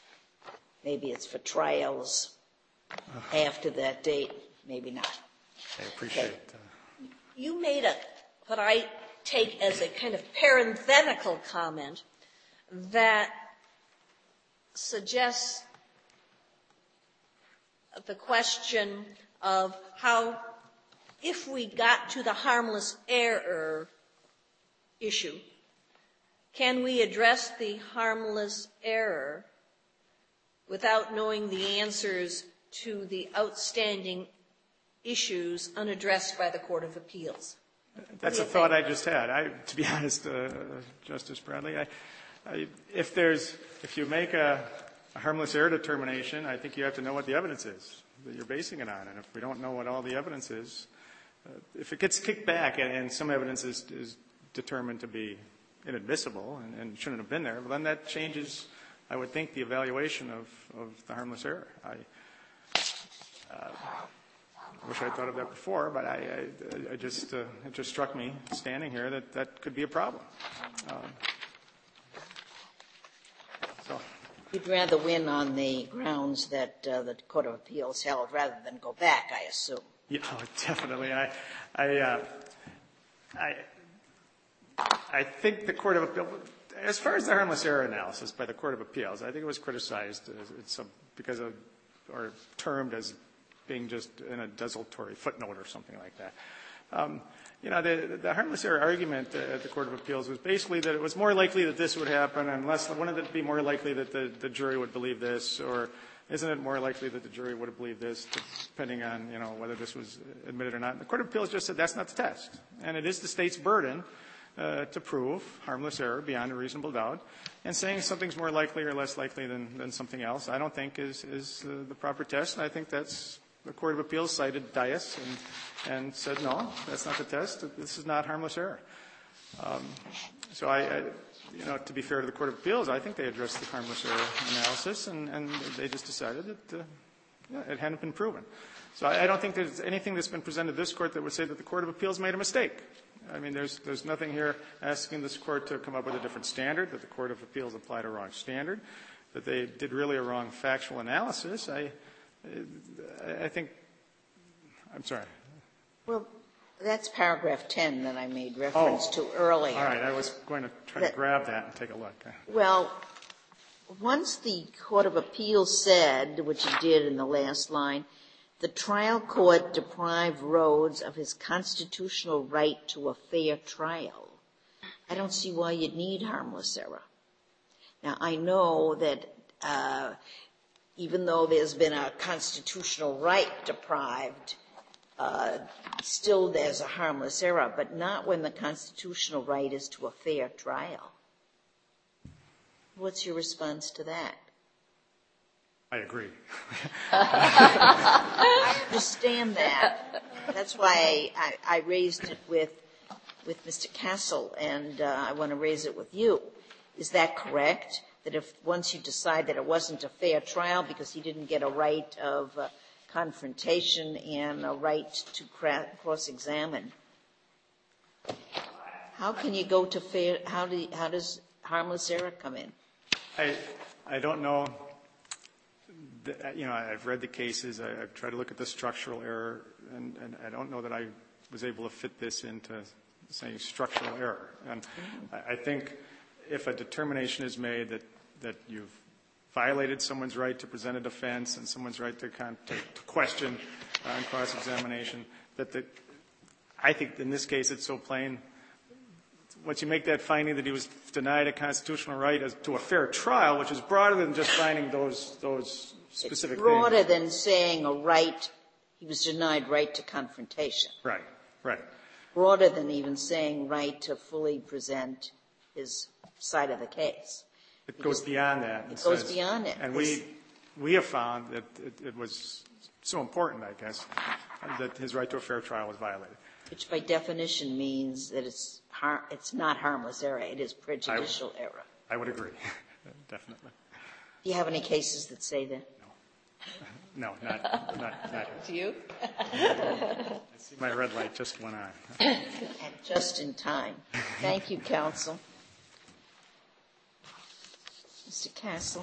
maybe it's for trials after that date, maybe not. I appreciate Okay. uh, You made a, what I take as a kind of parenthetical comment that suggests the question of how, if we got to the harmless error issue, can we address the harmless error without knowing the answers to the outstanding issues unaddressed by the Court of Appeals? That's a thought I just had. I, to be honest, uh, Justice Bradley, I, I, if there's, if you make a, a harmless error determination, I think you have to know what the evidence is that you're basing it on. And if we don't know what all the evidence is, uh, if it gets kicked back and, and some evidence is, is determined to be inadmissible and, and shouldn't have been there, well, then that changes, I would think, the evaluation of, of the harmless error. I uh, wish I'd thought of that before, but I, I, I just, uh, it just struck me standing here that that could be a problem. Um, so. You'd rather win on the grounds that uh, the Court of Appeals held rather than go back, I assume. Yeah, definitely. I, I, uh, I, I think the Court of Appeals, as far as the harmless error analysis by the Court of Appeals, I think it was criticized as, it's a, because of, or termed as being just in a desultory footnote or something like that. Um, you know, the, the harmless error argument uh, at the Court of Appeals was basically that it was more likely that this would happen and less, wouldn't it be more likely that the, the jury would believe this, or isn't it more likely that the jury would have believed this, depending on, you know, whether this was admitted or not. And the Court of Appeals just said that's not the test. And it is the State's burden uh, to prove harmless error beyond a reasonable doubt. And saying something's more likely or less likely than, than something else, I don't think is, is uh, the proper test. And I think that's, the Court of Appeals cited Dias and, and said, no, that's not the test. This is not harmless error. Um, so I, I, you know, to be fair to the Court of Appeals, I think they addressed the harmless error analysis, and, and they just decided that uh, yeah, it hadn't been proven. So I, I don't think there's anything that's been presented to this Court that would say that the Court of Appeals made a mistake. I mean, there's, there's nothing here asking this Court to come up with a different standard, that the Court of Appeals applied a wrong standard, that they did really a wrong factual analysis. I, I think, I'm sorry. Well, that's paragraph ten that I made reference oh, to earlier. All right. I was going to try that, to grab that and take a look. Well, once the Court of Appeals said, which it did in the last line, the trial court deprived Rhodes of his constitutional right to a fair trial, I don't see why you'd need harmless error. Now, I know that uh, even though there's been a constitutional right deprived, uh, still there's a harmless error, but not when the constitutional right is to a fair trial. What's your response to that? I agree. I understand that. That's why I, I raised it with, with Mister Castle, and uh, I want to raise it with you. Is that correct? That if once you decide that it wasn't a fair trial because he didn't get a right of uh, confrontation and a right to cross-examine, how can you go to fair? How do you, how does harmless error come in? I I don't know. You know, I've read the cases. I, I've tried to look at the structural error, and, and I don't know that I was able to fit this into saying structural error. And I, I think if a determination is made that, that you've violated someone's right to present a defense and someone's right to, con- to, to question on uh, cross-examination, that the, I think in this case it's so plain. Once you make that finding that he was denied a constitutional right as, to a fair trial, which is broader than just finding those those specific it's broader things. than saying a right, he was denied right to confrontation. Right, right. Broader than even saying right to fully present his side of the case. It goes beyond that. It goes beyond it. And we, we have found that it, it was so important, I guess, that his right to a fair trial was violated. Which by definition means that it's har- it's not harmless error, it is prejudicial I, error. I would agree, definitely. Do you have any cases that say that? No, not, not, not. Do you? I see my red light just went on. And just in time. Thank you, counsel. Mister Castle,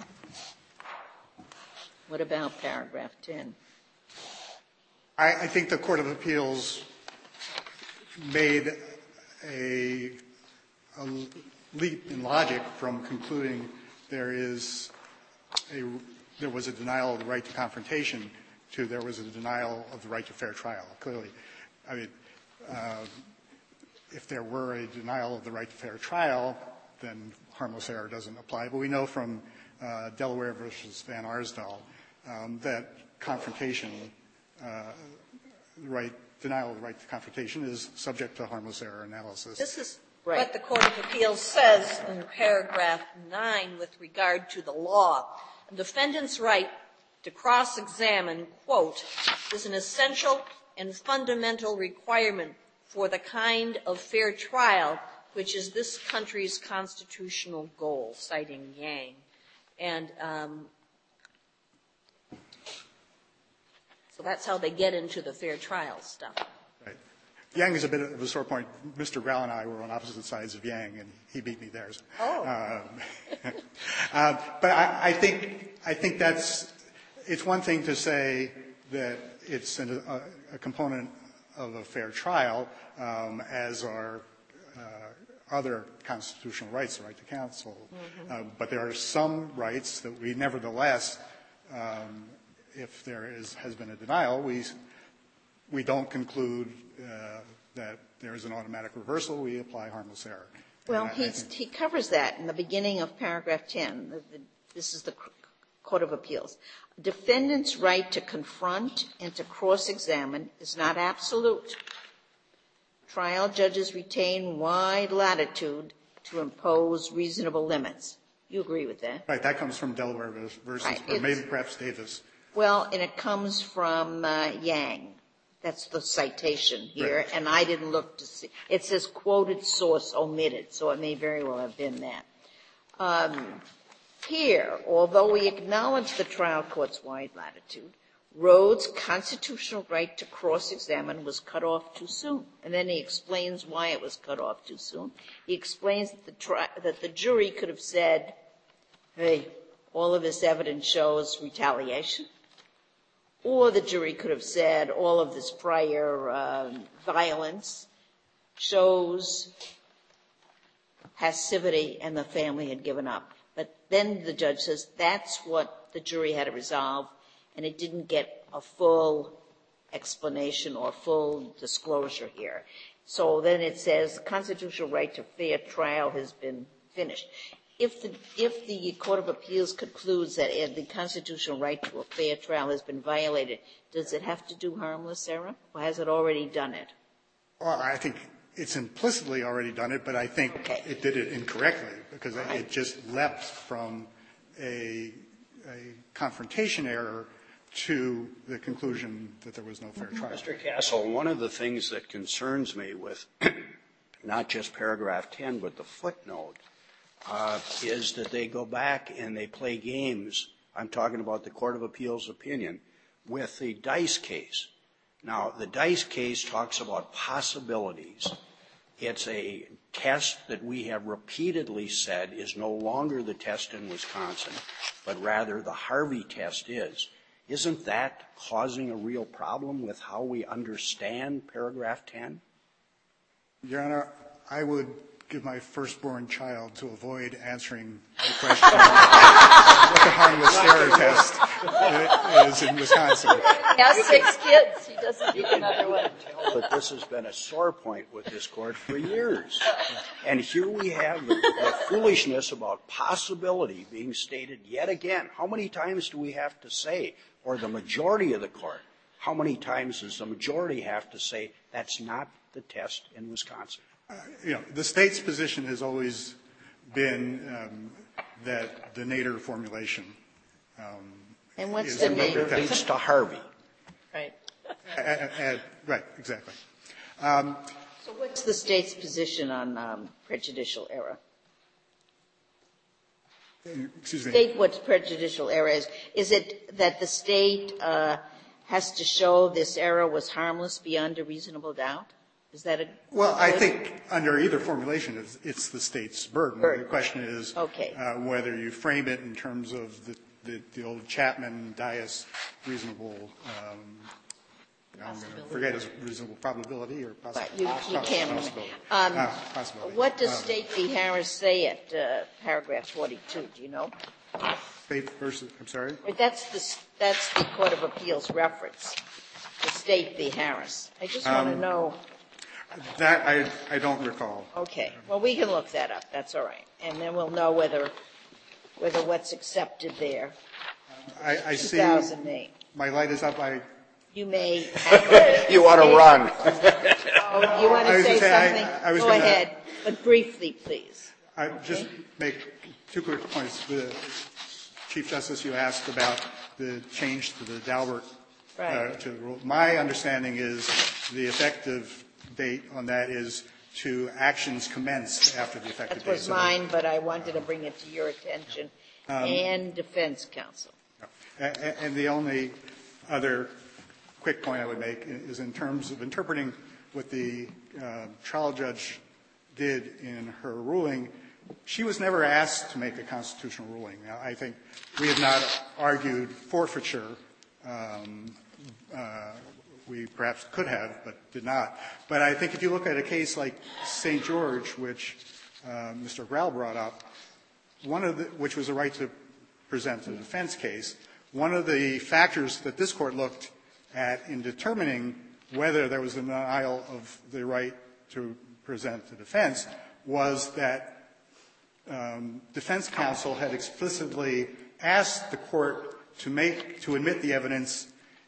what about paragraph ten? I, I think the Court of Appeals made a, a leap in logic from concluding there is a there was a denial of the right to confrontation to there was a denial of the right to fair trial. Clearly, I mean, uh, if there were a denial of the right to fair trial, then harmless error doesn't apply. But we know from uh, Delaware versus Van Arsdale um, that confrontation, uh, right, denial of the right to confrontation is subject to harmless error analysis. This is Right. what the Court of Appeals says in paragraph nine with regard to the law. A defendant's right to cross-examine, quote, is an essential and fundamental requirement for the kind of fair trial which is this country's constitutional goal, citing Yang. And um, so that's how they get into the fair trial stuff. Right. Yang is a bit of a sore point. Mister Grau and I were on opposite sides of Yang, and he beat me there. Oh. Um, uh, but I, I think I think that's it's one thing to say that it's an, a, a component of a fair trial, um, as are uh, other constitutional rights, the right to counsel. Mm-hmm. Uh, but there are some rights that we nevertheless, um, if there is has been a denial, we we don't conclude uh, that there is an automatic reversal. We apply harmless error. Well, I, he's, I he covers that in the beginning of paragraph ten. The, the, this is the Court of Appeals. Defendant's right to confront and to cross-examine is not absolute. Trial judges retain wide latitude to impose reasonable limits. You agree with that? Right. That comes from Delaware versus, Right. or maybe perhaps Davis. Well, and it comes from uh, Yang. That's the citation here, Right. and I didn't look to see. It says quoted source omitted, so it may very well have been that. Um, here, although we acknowledge the trial court's wide latitude, Rhodes' constitutional right to cross-examine was cut off too soon. And then he explains why it was cut off too soon. He explains that the, tri- that the jury could have said, hey, all of this evidence shows retaliation. Or the jury could have said all of this prior um, violence shows passivity and the family had given up. But then the judge says that's what the jury had to resolve, and it didn't get a full explanation or full disclosure here. So then it says constitutional right to fair trial has been finished. If the, if the Court of Appeals concludes that the constitutional right to a fair trial has been violated, does it have to do harmless error, or has it already done it? Well, I think it's implicitly already done it, but I think okay. it did it incorrectly because right. it just leapt from a, a confrontation error to the conclusion that there was no fair Mm-hmm. trial. Mister Castle, one of the things that concerns me with not just paragraph ten, but the footnote, uh, is that they go back and they play games. I'm talking about the Court of Appeals opinion with the Dice case. Now, the Dice case talks about possibilities. It's a test that we have repeatedly said is no longer the test in Wisconsin, but rather the Harvey test is. Isn't that causing a real problem with how we understand paragraph ten? Your Honor, I would give my firstborn child to avoid answering the question what the harmless error test is in Wisconsin. He has six kids. He doesn't need another one. But this has been a sore point with this court for years. And here we have the, the foolishness about possibility being stated yet again. How many times do we have to say, or the majority of the court, how many times does the majority have to say that's not the test in Wisconsin? Uh, you know, the state's position has always been um, that the Nader formulation um, And what's is the the Nader? It leads to Harvey. Right. Uh, uh, right, exactly. Um, So what's the state's position on um, prejudicial error? excuse me. State what prejudicial error is. Is it that the state uh, has to show this error was harmless beyond a reasonable doubt? Is that a Well, I think under either formulation, it's, it's the state's burden. Burden. The question is Okay. uh, whether you frame it in terms of the, the, the old Chapman-Dias reasonable, um, I'm going to forget his reasonable probability or possi- Right, you, you poss- can't. possibility. Um, Uh, possibility. what does Um, State v. Harris say at uh, paragraph forty-two? Do you know? State versus, I'm sorry? That's the that's the Court of Appeals reference. The State v. Harris. I just want to Um, know. That I, I don't recall. Okay. Well, we can look that up. That's all right, and then we'll know whether whether what's accepted there. I, I see two thousand eight. my light is up. I, You may. You want to run. Oh, you want I to was say gonna say, I- something? I was Go gonna- ahead, but briefly, please. I just make two quick points. The Chief Justice, you asked about the change to the Daubert Right. uh, to the rule. My understanding is the effective date on that is to actions commenced after the effective That date. was So- mine, but I wanted to bring it to your attention and defense counsel. A- a- And the only other quick point I would make is in terms of interpreting what the uh, trial judge did in her ruling. She was never asked to make a constitutional ruling. Now, I think we have not argued forfeiture. Um, uh, we perhaps could have, but did not. But I think if you look at a case like Saint George, which uh, Mister Grau brought up, one of the, which was a right to present a defense case, one of the factors that this court looked at in determining whether there was a denial of the right to present the defense was that um, defense counsel had explicitly asked the court to make to admit the evidence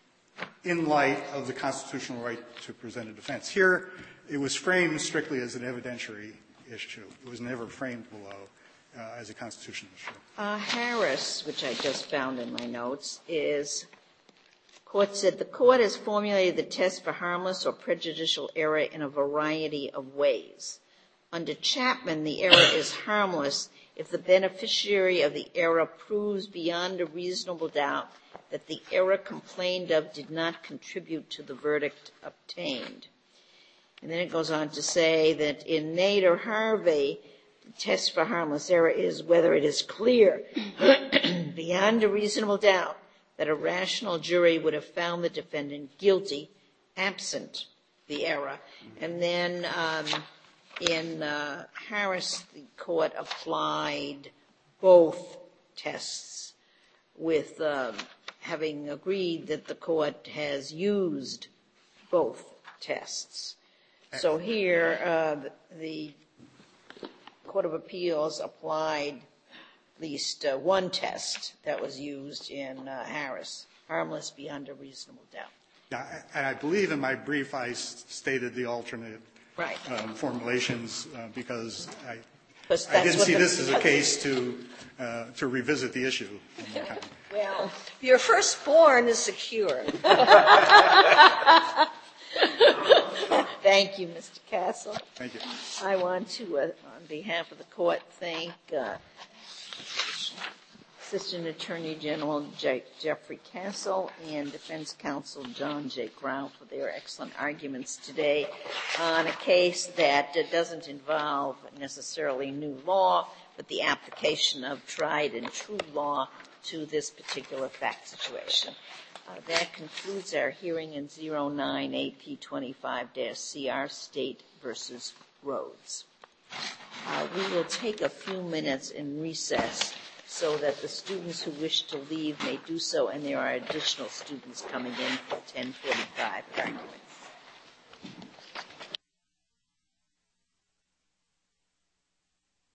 in light of the constitutional right to present a defense. Here, it was framed strictly as an evidentiary issue. It was never framed below uh, as a constitutional issue. Uh, Harris, which I just found in my notes, is, court said, the court has formulated the test for harmless or prejudicial error in a variety of ways. Under Chapman, the error is harmless if the beneficiary of the error proves beyond a reasonable doubt that the error complained of did not contribute to the verdict obtained. And then it goes on to say that in Nader Harvey, the test for harmless error is whether it is clear beyond a reasonable doubt that a rational jury would have found the defendant guilty absent the error. And then um, in uh, Harris, the court applied both tests with um, having agreed that the court has used both tests. So here, uh, the Court of Appeals applied at least uh, one test that was used in uh, Harris, harmless beyond a reasonable doubt. Yeah, and I believe in my brief I s- stated the alternate Right. um, formulations uh, because I, Because I that's didn't what see the- this as a case to uh, to revisit the issue. Well, Your firstborn is secure. thank you, Mister Castle. Thank you. I want to, uh, on behalf of the court, thank uh, Assistant Attorney General J- Jeffrey Castle and Defense Counsel John J. Grau for their excellent arguments today on a case that uh, doesn't involve necessarily new law, but the application of tried and true law to this particular fact situation. Uh, that concludes our hearing in zero nine A P twenty-five C R State versus Rhodes. Uh, we will take a few minutes in recess so that the students who wish to leave may do so, and there are additional students coming in for ten forty-five argument.